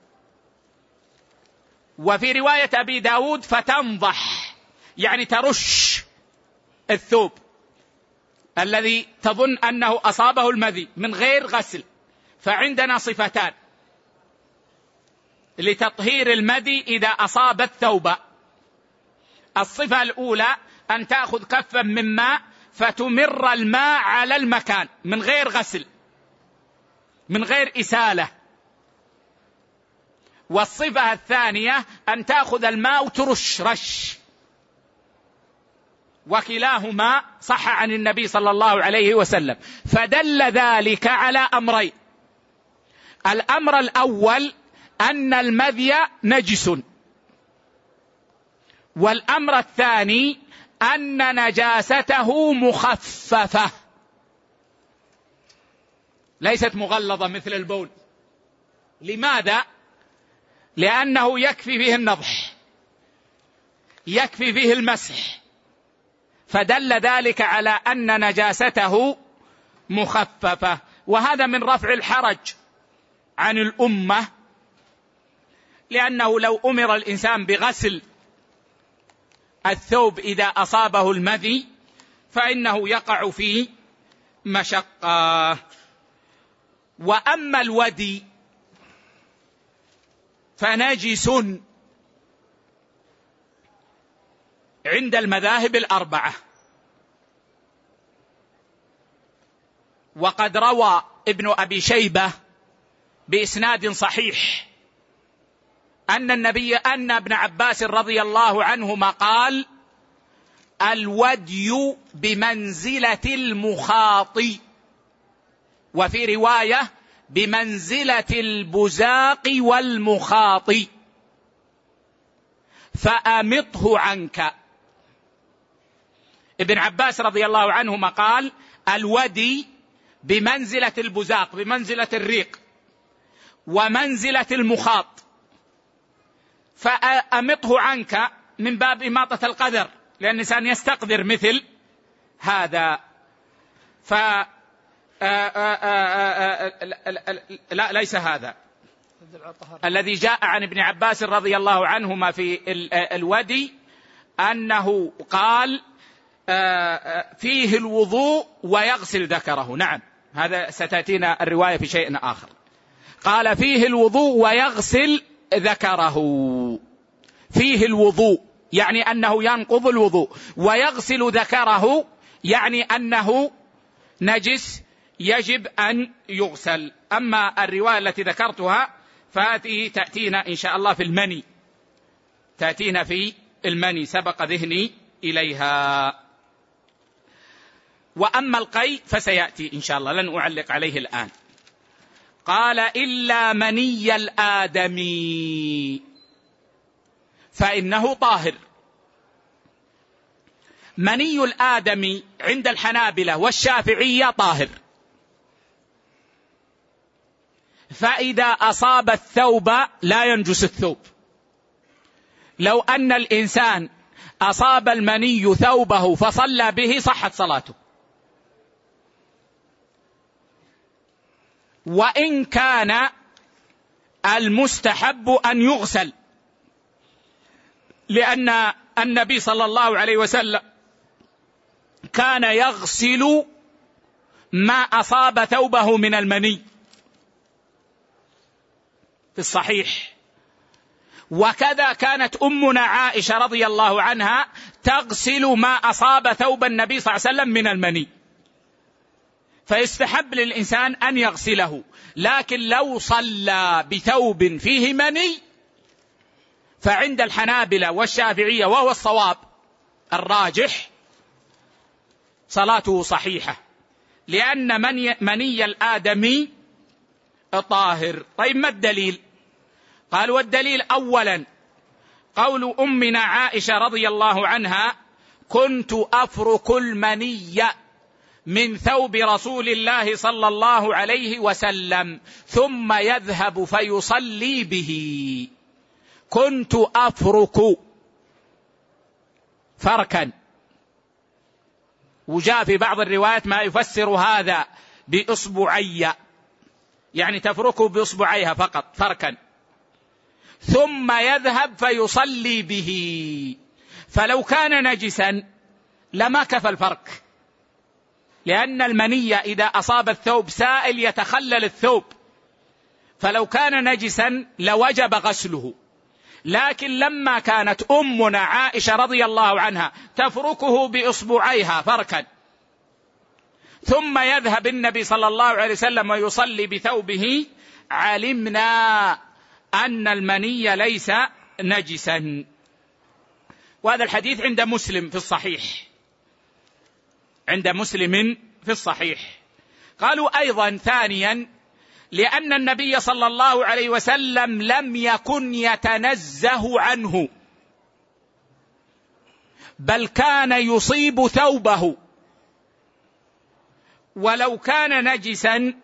وفي رواية أبي داود: فتنضح، يعني ترش الثوب الذي تظن أنه أصابه المذي من غير غسل. فعندنا صفتان لتطهير المذي إذا أصاب الثوب: الصفة الأولى أن تأخذ كفا من ماء فتمر الماء على المكان من غير غسل، من غير إسالة. والصفة الثانية أن تأخذ الماء وترش رش، وكلاهما صح عن النبي صلى الله عليه وسلم. فدل ذلك على أمرين: الأمر الأول أن المذي نجس، والأمر الثاني أن نجاسته مخففة ليست مغلظة مثل البول. لماذا؟ لأنه يكفي فيه النضح، يكفي فيه المسح، فدل ذلك على أن نجاسته مخففة. وهذا من رفع الحرج عن الأمة، لأنه لو أمر الإنسان بغسل الثوب إذا أصابه المذي فإنه يقع في مشقة. وأما الودي فنجس عند المذاهب الأربعة. وقد روى ابن أبي شيبة بإسناد صحيح أن النبي أن ابن عباس رضي الله عنهما قال: الودي بمنزلة المخاط، وفي رواية بمنزلة البزاق والمخاط، فأمطه عنك. ابن عباس رضي الله عنهما قال: الودي بمنزلة البزاق، بمنزلة الريق، ومنزلة المخاط، فأمطه عنك، من باب إماطة القدر، لأن الإنسان يستقدر مثل هذا. ف لا ليس هذا الذي جاء عن ابن عباس رضي الله عنهما في الودي، أنه قال فيه الوضوء ويغسل ذكره. نعم، هذا ستأتينا الرواية في شيء آخر. قال فيه الوضوء ويغسل ذكره، فيه الوضوء يعني أنه ينقض الوضوء، ويغسل ذكره يعني أنه نجس يجب أن يغسل. أما الرواية التي ذكرتها فهذه تأتينا إن شاء الله في المني، تأتينا في المني، سبق ذهني إليها. وأما القيء فسيأتي إن شاء الله، لن أعلق عليه الآن. قال: إلا مني الآدمي فإنه طاهر. مني الآدمي عند الحنابلة والشافعية طاهر، فإذا أصاب الثوب لا ينجس الثوب. لو أن الإنسان أصاب المني ثوبه فصلى به صحت صلاته، وإن كان المستحب أن يغسل، لأن النبي صلى الله عليه وسلم كان يغسل ما أصاب ثوبه من المني في الصحيح. وكذا كانت أمنا عائشة رضي الله عنها تغسل ما أصاب ثوب النبي صلى الله عليه وسلم من المني، فيستحب للإنسان أن يغسله. لكن لو صلى بثوب فيه مني فعند الحنابلة والشافعية، وهو الصواب الراجح، صلاته صحيحة، لأن مني, مني الآدمي طاهر. طيب ما الدليل؟ قال: والدليل أولا قول أمنا عائشة رضي الله عنها: كنت أفرك المني من ثوب رسول الله صلى الله عليه وسلم ثم يذهب فيصلي به. كنت أفرك فركا، وجاء في بعض الروايات ما يفسر هذا بإصبعي، يعني تفركه بإصبعيها فقط فركا، ثم يذهب فيصلي به. فلو كان نجسا لما كفى الفرك، لأن المني إذا أصاب الثوب سائل يتخلل الثوب، فلو كان نجسا لوجب غسله. لكن لما كانت أمنا عائشة رضي الله عنها تفركه بإصبعيها فركا، ثم يذهب النبي صلى الله عليه وسلم ويصلي بثوبه، علمنا أن المني ليس نجسا. وهذا الحديث عند مسلم في الصحيح، عند مسلم في الصحيح. قالوا أيضا ثانيا: لأن النبي صلى الله عليه وسلم لم يكن يتنزه عنه، بل كان يصيب ثوبه، ولو كان نجسا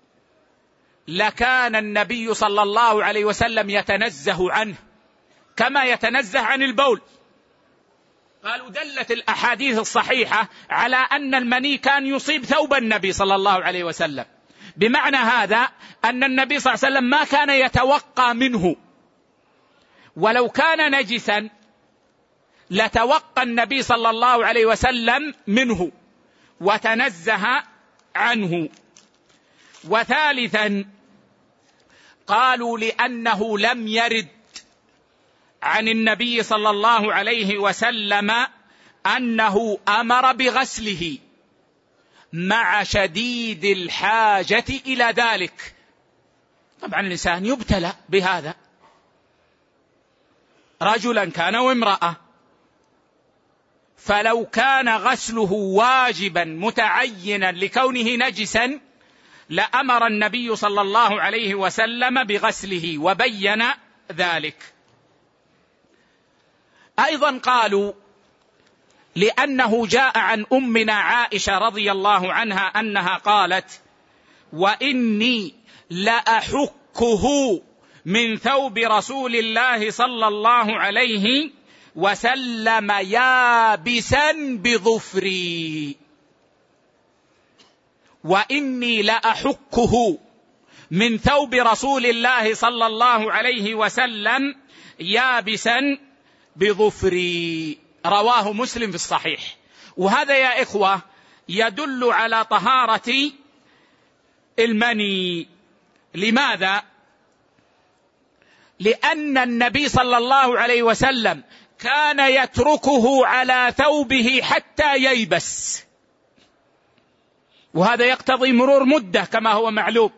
لكان النبي صلى الله عليه وسلم يتنزه عنه كما يتنزه عن البول. قالوا دلت الأحاديث الصحيحة على أن المني كان يصيب ثوب النبي صلى الله عليه وسلم، بمعنى هذا أن النبي صلى الله عليه وسلم ما كان يتوقى منه، ولو كان نجسا لتوقى النبي صلى الله عليه وسلم منه وتنزه عنه. وثالثا قالوا لأنه لم يرد عن النبي صلى الله عليه وسلم أنه أمر بغسله مع شديد الحاجة إلى ذلك. طبعا الإنسان يبتلى بهذا، رجلا كان وامرأة، فلو كان غسله واجبا متعينا لكونه نجسا لأمر النبي صلى الله عليه وسلم بغسله وبين ذلك. أيضا قالوا لأنه جاء عن أمنا عائشة رضي الله عنها أنها قالت: وإني لأحكه من ثوب رسول الله صلى الله عليه وسلم يابسا بظفري. وإني لأحكه من ثوب رسول الله صلى الله عليه وسلم يابسا بظفري، رواه مسلم في الصحيح. وهذا يا إخوة يدل على طهارة المني. لماذا؟ لأن النبي صلى الله عليه وسلم كان يتركه على ثوبه حتى ييبس، وهذا يقتضي مرور مدة كما هو معلوم.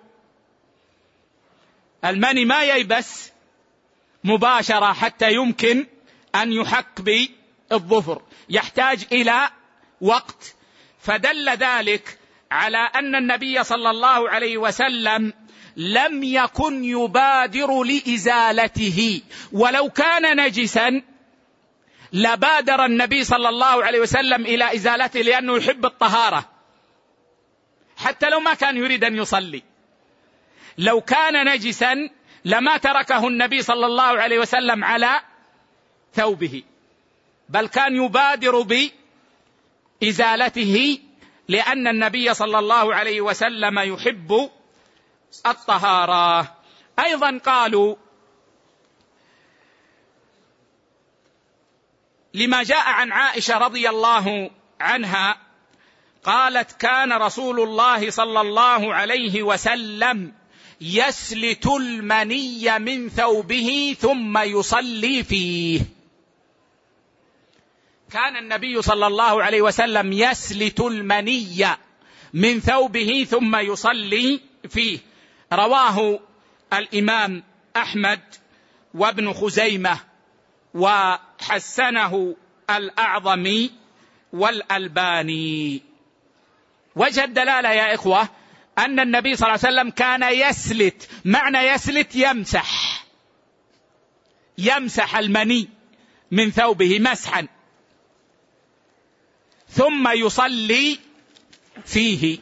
المني ما ييبس مباشرة حتى يمكن أن يحك بالظفر، يحتاج إلى وقت. فدل ذلك على أن النبي صلى الله عليه وسلم لم يكن يبادر لإزالته، ولو كان نجسا لبادر النبي صلى الله عليه وسلم إلى إزالته، لأنه يحب الطهارة حتى لو ما كان يريد أن يصلي. لو كان نجسا لما تركه النبي صلى الله عليه وسلم على ثوبه، بل كان يبادر بإزالته، لأن النبي صلى الله عليه وسلم يحب الطهارة. أيضا قالوا لما جاء عن عائشة رضي الله عنها قالت: كان رسول الله صلى الله عليه وسلم يسلت المني من ثوبه ثم يصلي فيه. كان النبي صلى الله عليه وسلم يسلت المني من ثوبه ثم يصلي فيه، رواه الإمام أحمد وابن خزيمة وحسنه الأعظمي والألباني. وجه الدلالة يا إخوة أن النبي صلى الله عليه وسلم كان يسلت، معنى يسلت يمسح، يمسح المني من ثوبه مسحا ثم يصلي فيه.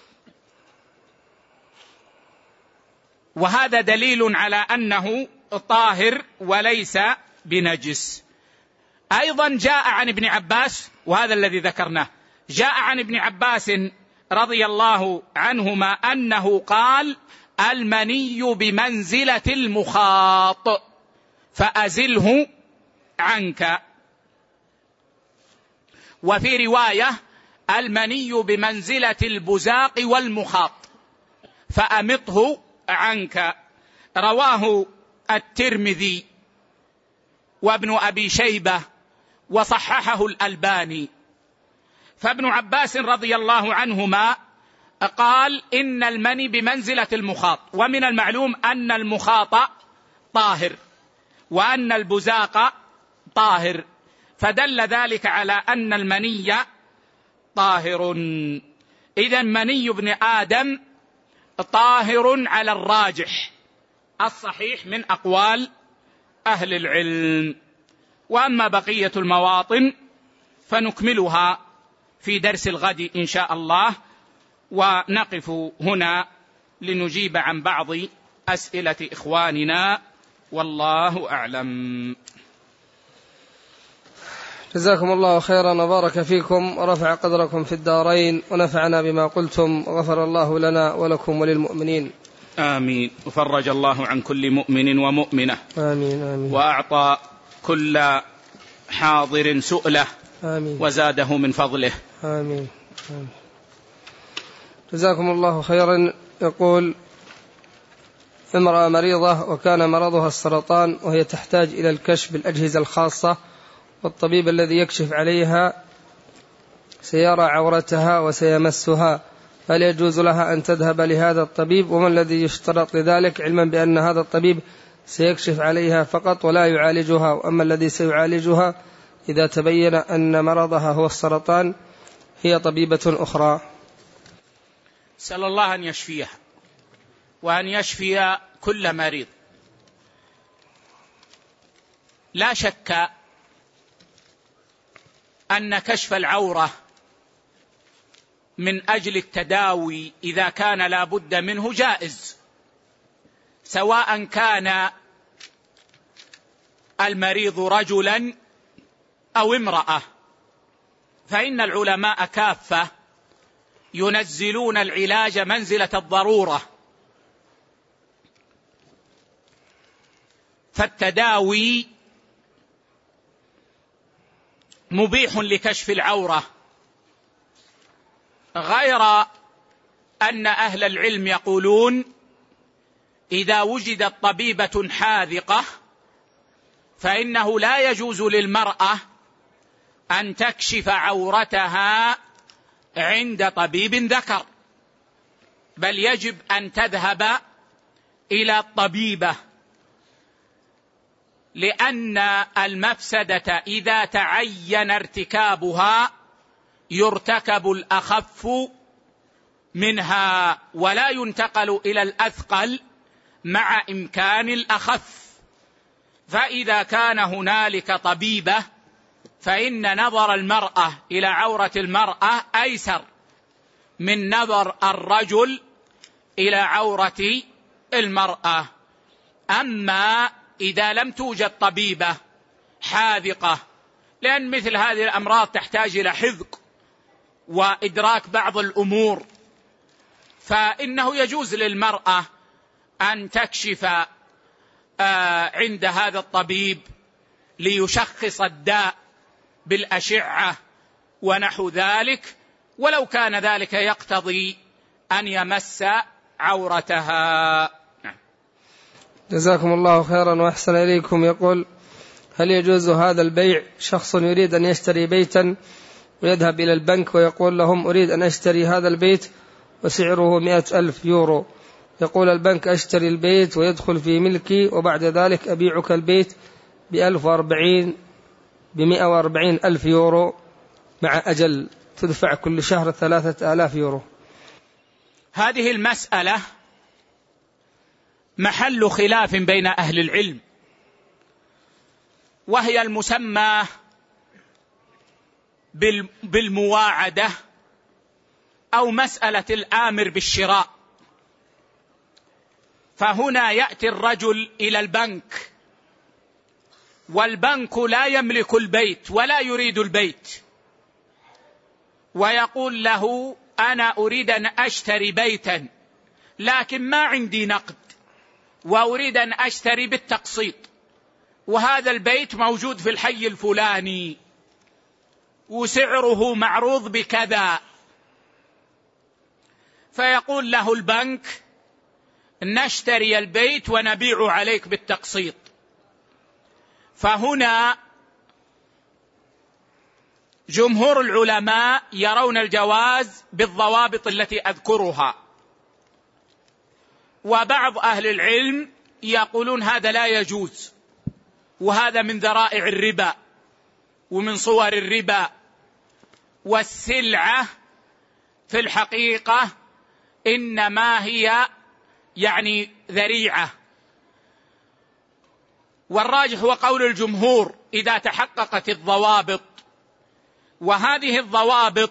وهذا دليل على أنه طاهر وليس بنجس. أيضا جاء عن ابن عباس، وهذا الذي ذكرناه، جاء عن ابن عباس رضي الله عنهما أنه قال: المني بمنزلة المخاط فأزله عنك. وفي رواية: المني بمنزلة البزاق والمخاط فأمطه عنك، رواه الترمذي وابن أبي شيبة وصححه الألباني. فابن عباس رضي الله عنهما قال: إن المني بمنزلة المخاط، ومن المعلوم أن المخاط طاهر وأن البزاق طاهر، فدل ذلك على أن المني طاهر. إذن مني ابن آدم طاهر على الراجح الصحيح من أقوال أهل العلم. وأما بقية المواطن فنكملها في درس الغد إن شاء الله، ونقف هنا لنجيب عن بعض أسئلة إخواننا، والله أعلم. جزاكم الله خيرا وبارك فيكم ورفع قدركم في الدارين ونفعنا بما قلتم وغفر الله لنا ولكم وللمؤمنين. آمين. وفرج الله عن كل مؤمن ومؤمنة. آمين آمين. وأعطى كل حاضر سؤله. آمين. وزاده من فضله. آمين آمين. جزاكم الله خيرا. يقول: امرأة مريضة وكان مرضها السرطان وهي تحتاج إلى الكشف بالأجهزة الخاصة، والطبيب الذي يكشف عليها سيرى عورتها وسيمسها، هل يجوز لها أن تذهب لهذا الطبيب؟ وما الذي يشترط لذلك، علما بأن هذا الطبيب سيكشف عليها فقط ولا يعالجها، وأما الذي سيعالجها إذا تبين أن مرضها هو السرطان هي طبيبة أخرى؟ سأل الله أن يشفيها وأن يشفي كل مريض. لا شك أن كشف العورة من أجل التداوي إذا كان لا بد منه جائز، سواء كان المريض رجلا أو امرأة، فإن العلماء كافة ينزلون العلاج منزلة الضرورة، فالتداوي مبيح لكشف العورة، غير أن أهل العلم يقولون إذا وجدت طبيبة حاذقة فإنه لا يجوز للمرأة أن تكشف عورتها عند طبيب ذكر، بل يجب أن تذهب إلى الطبيبة، لأن المفسدة إذا تعين ارتكابها يرتكب الأخف منها ولا ينتقل إلى الأثقل مع إمكان الأخف. فإذا كان هنالك طبيبة فإن نظر المرأة إلى عورة المرأة أيسر من نظر الرجل إلى عورة المرأة. أما إذا لم توجد طبيبة حاذقة، لأن مثل هذه الأمراض تحتاج إلى حذق وإدراك بعض الأمور، فإنه يجوز للمرأة أن تكشف عند هذا الطبيب ليشخص الداء بالأشعة ونحو ذلك، ولو كان ذلك يقتضي أن يمس عورتها. جزاكم الله خيرا وأحسن إليكم. يقول: هل يجوز هذا البيع؟ شخص يريد أن يشتري بيتا ويذهب إلى البنك ويقول لهم أريد أن أشتري هذا البيت وسعره مئة ألف يورو، يقول البنك أشتري البيت ويدخل في ملكي وبعد ذلك أبيعك البيت بألف وأربعين بمئة وأربعين ألف يورو مع أجل تدفع كل شهر ثلاثة آلاف يورو. هذه المسألة محل خلاف بين أهل العلم، وهي المسمى بالمواعدة أو مسألة الآمر بالشراء. فهنا يأتي الرجل إلى البنك والبنك لا يملك البيت ولا يريد البيت، ويقول له أنا أريد أن أشتري بيتا لكن ما عندي نقد وأريد أن أشتري بالتقسيط، وهذا البيت موجود في الحي الفلاني وسعره معروض بكذا. فيقول له البنك نشتري البيت ونبيع عليك بالتقسيط. فهنا جمهور العلماء يرون الجواز بالضوابط التي أذكرها، وبعض أهل العلم يقولون هذا لا يجوز، وهذا من ذرائع الربا ومن صور الربا، والسلعة في الحقيقة إنما هي يعني ذريعة. والراجح هو قول الجمهور إذا تحققت الضوابط، وهذه الضوابط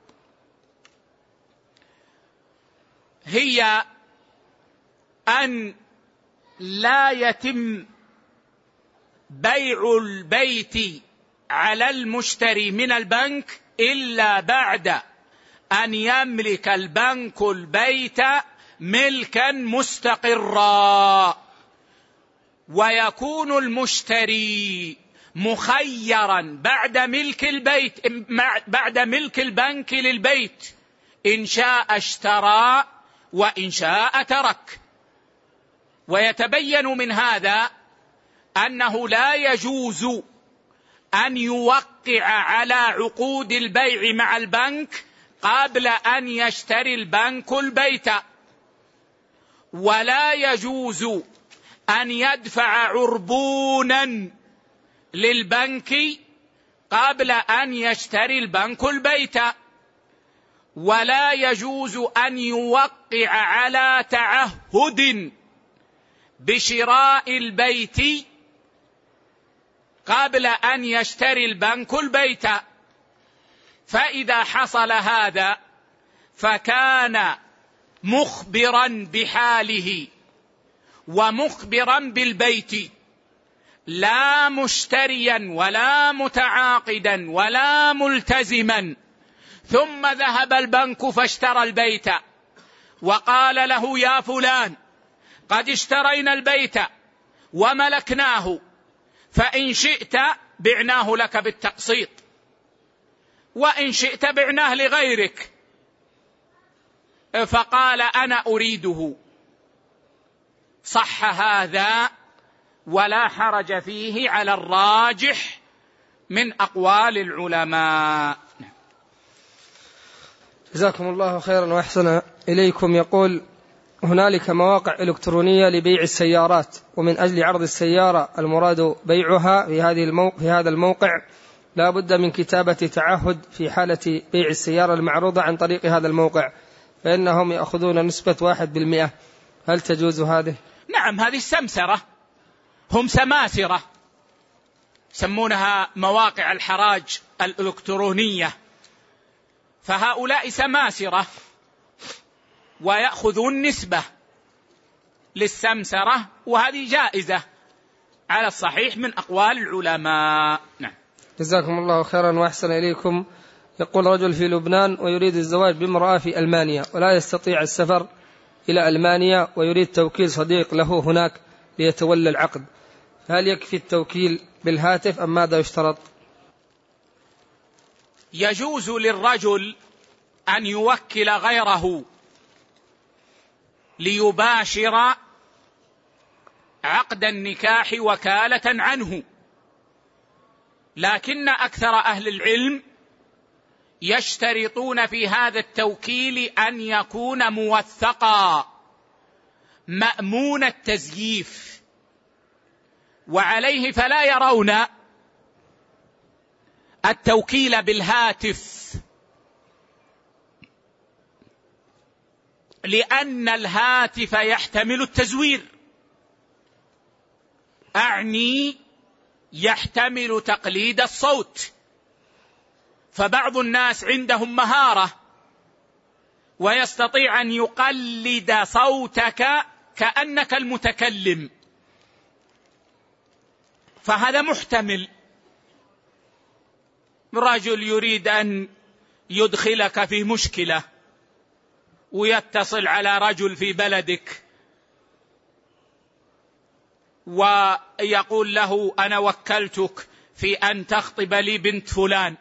هي أن لا يتم بيع البيت على المشتري من البنك إلا بعد أن يملك البنك البيت ملكا مستقرا، ويكون المشتري مخيرا بعد ملك البيت بعد ملك البنك للبيت، إن شاء اشترى وإن شاء ترك. ويتبين من هذا أنه لا يجوز أن يوقع على عقود البيع مع البنك قبل أن يشتري البنك البيت، ولا يجوز أن يدفع عربونا للبنك قبل أن يشتري البنك البيت، ولا يجوز أن يوقع على تعهد بشراء البيت قبل أن يشتري البنك البيت. فإذا حصل هذا فكان مخبرا بحاله ومخبرا بالبيت، لا مشتريا ولا متعاقدا ولا ملتزما، ثم ذهب البنك فاشترى البيت وقال له يا فلان قد اشترينا البيت وملكناه، فإن شئت بعناه لك بالتقسيط، وإن شئت بعناه لغيرك. فقال أنا أريده، صح هذا ولا حرج فيه على الراجح من أقوال العلماء. جزاكم الله خيرا وأحسن إليكم. يقول هنالك مواقع إلكترونية لبيع السيارات، ومن أجل عرض السيارة المراد بيعها في هذه الموقع في هذا الموقع لا بد من كتابة تعهد في حالة بيع السيارة المعروضة عن طريق هذا الموقع، فإنهم يأخذون نسبة واحد بالمئة. هل تجوز هذه؟ نعم، هذه السمسرة، هم سماسرة يسمونها مواقع الحراج الإلكترونية، فهؤلاء سماسرة ويأخذون نسبة للسمسرة، وهذه جائزة على الصحيح من أقوال العلماء. نعم. جزاكم الله خيرا وأحسن إليكم. يقول رجل في لبنان ويريد الزواج بامرأة في ألمانيا، ولا يستطيع السفر إلى ألمانيا، ويريد توكيل صديق له هناك ليتولى العقد، هل يكفي التوكيل بالهاتف أم ماذا يشترط؟ يجوز للرجل أن يوكل غيره ليباشر عقد النكاح وكالة عنه، لكن أكثر أهل العلم يشترطون في هذا التوكيل أن يكون موثقا مأمون التزييف، وعليه فلا يرون التوكيل بالهاتف، لأن الهاتف يحتمل التزوير، أعني يحتمل تقليد الصوت، فبعض الناس عندهم مهارة ويستطيع أن يقلد صوتك كأنك المتكلم، فهذا محتمل. رجل يريد أن يدخلك في مشكلة ويتصل على رجل في بلدك ويقول له أنا وكلتك في أن تخطب لي بنت فلان،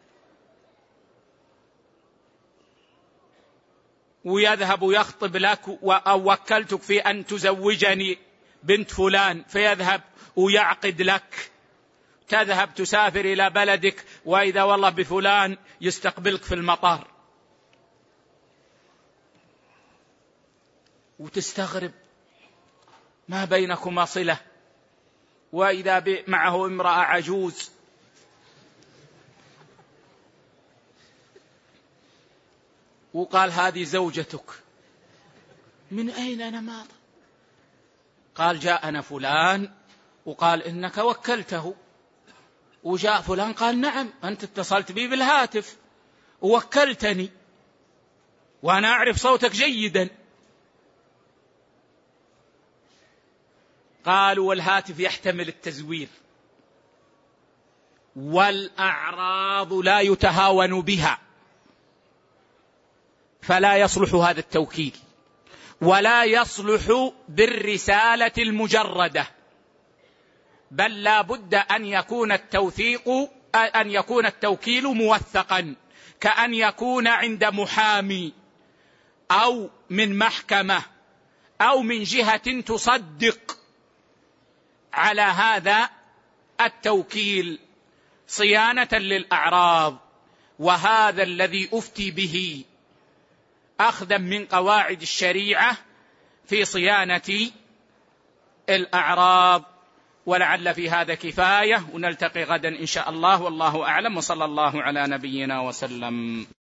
ويذهب يخطب لك، أو وكلتك في أن تزوجني بنت فلان، فيذهب ويعقد لك، تذهب تسافر إلى بلدك وإذا والله بفلان يستقبلك في المطار، وتستغرب ما بينكما صلة، وإذا معه امرأة عجوز، وقال هذه زوجتك، من أين أنا ماضى؟ قال جاءنا فلان وقال إنك وكلته، وجاء فلان قال نعم أنت اتصلت بي بالهاتف ووكلتني وأنا أعرف صوتك جيدا. قالوا والهاتف يحتمل التزوير، والأعراض لا يتهاون بها، فلا يصلح هذا التوكيل، ولا يصلح بالرسالة المجردة، بل لا بد أن يكون التوثيق أن يكون التوكيل موثقا، كأن يكون عند محامي أو من محكمة أو من جهة تصدق على هذا التوكيل صيانة للأعراض. وهذا الذي أفتي به أخذا من قواعد الشريعة في صيانة الأعراض. ولعل في هذا كفاية، ونلتقي غدا إن شاء الله، والله أعلم، وصلى الله على نبينا وسلم.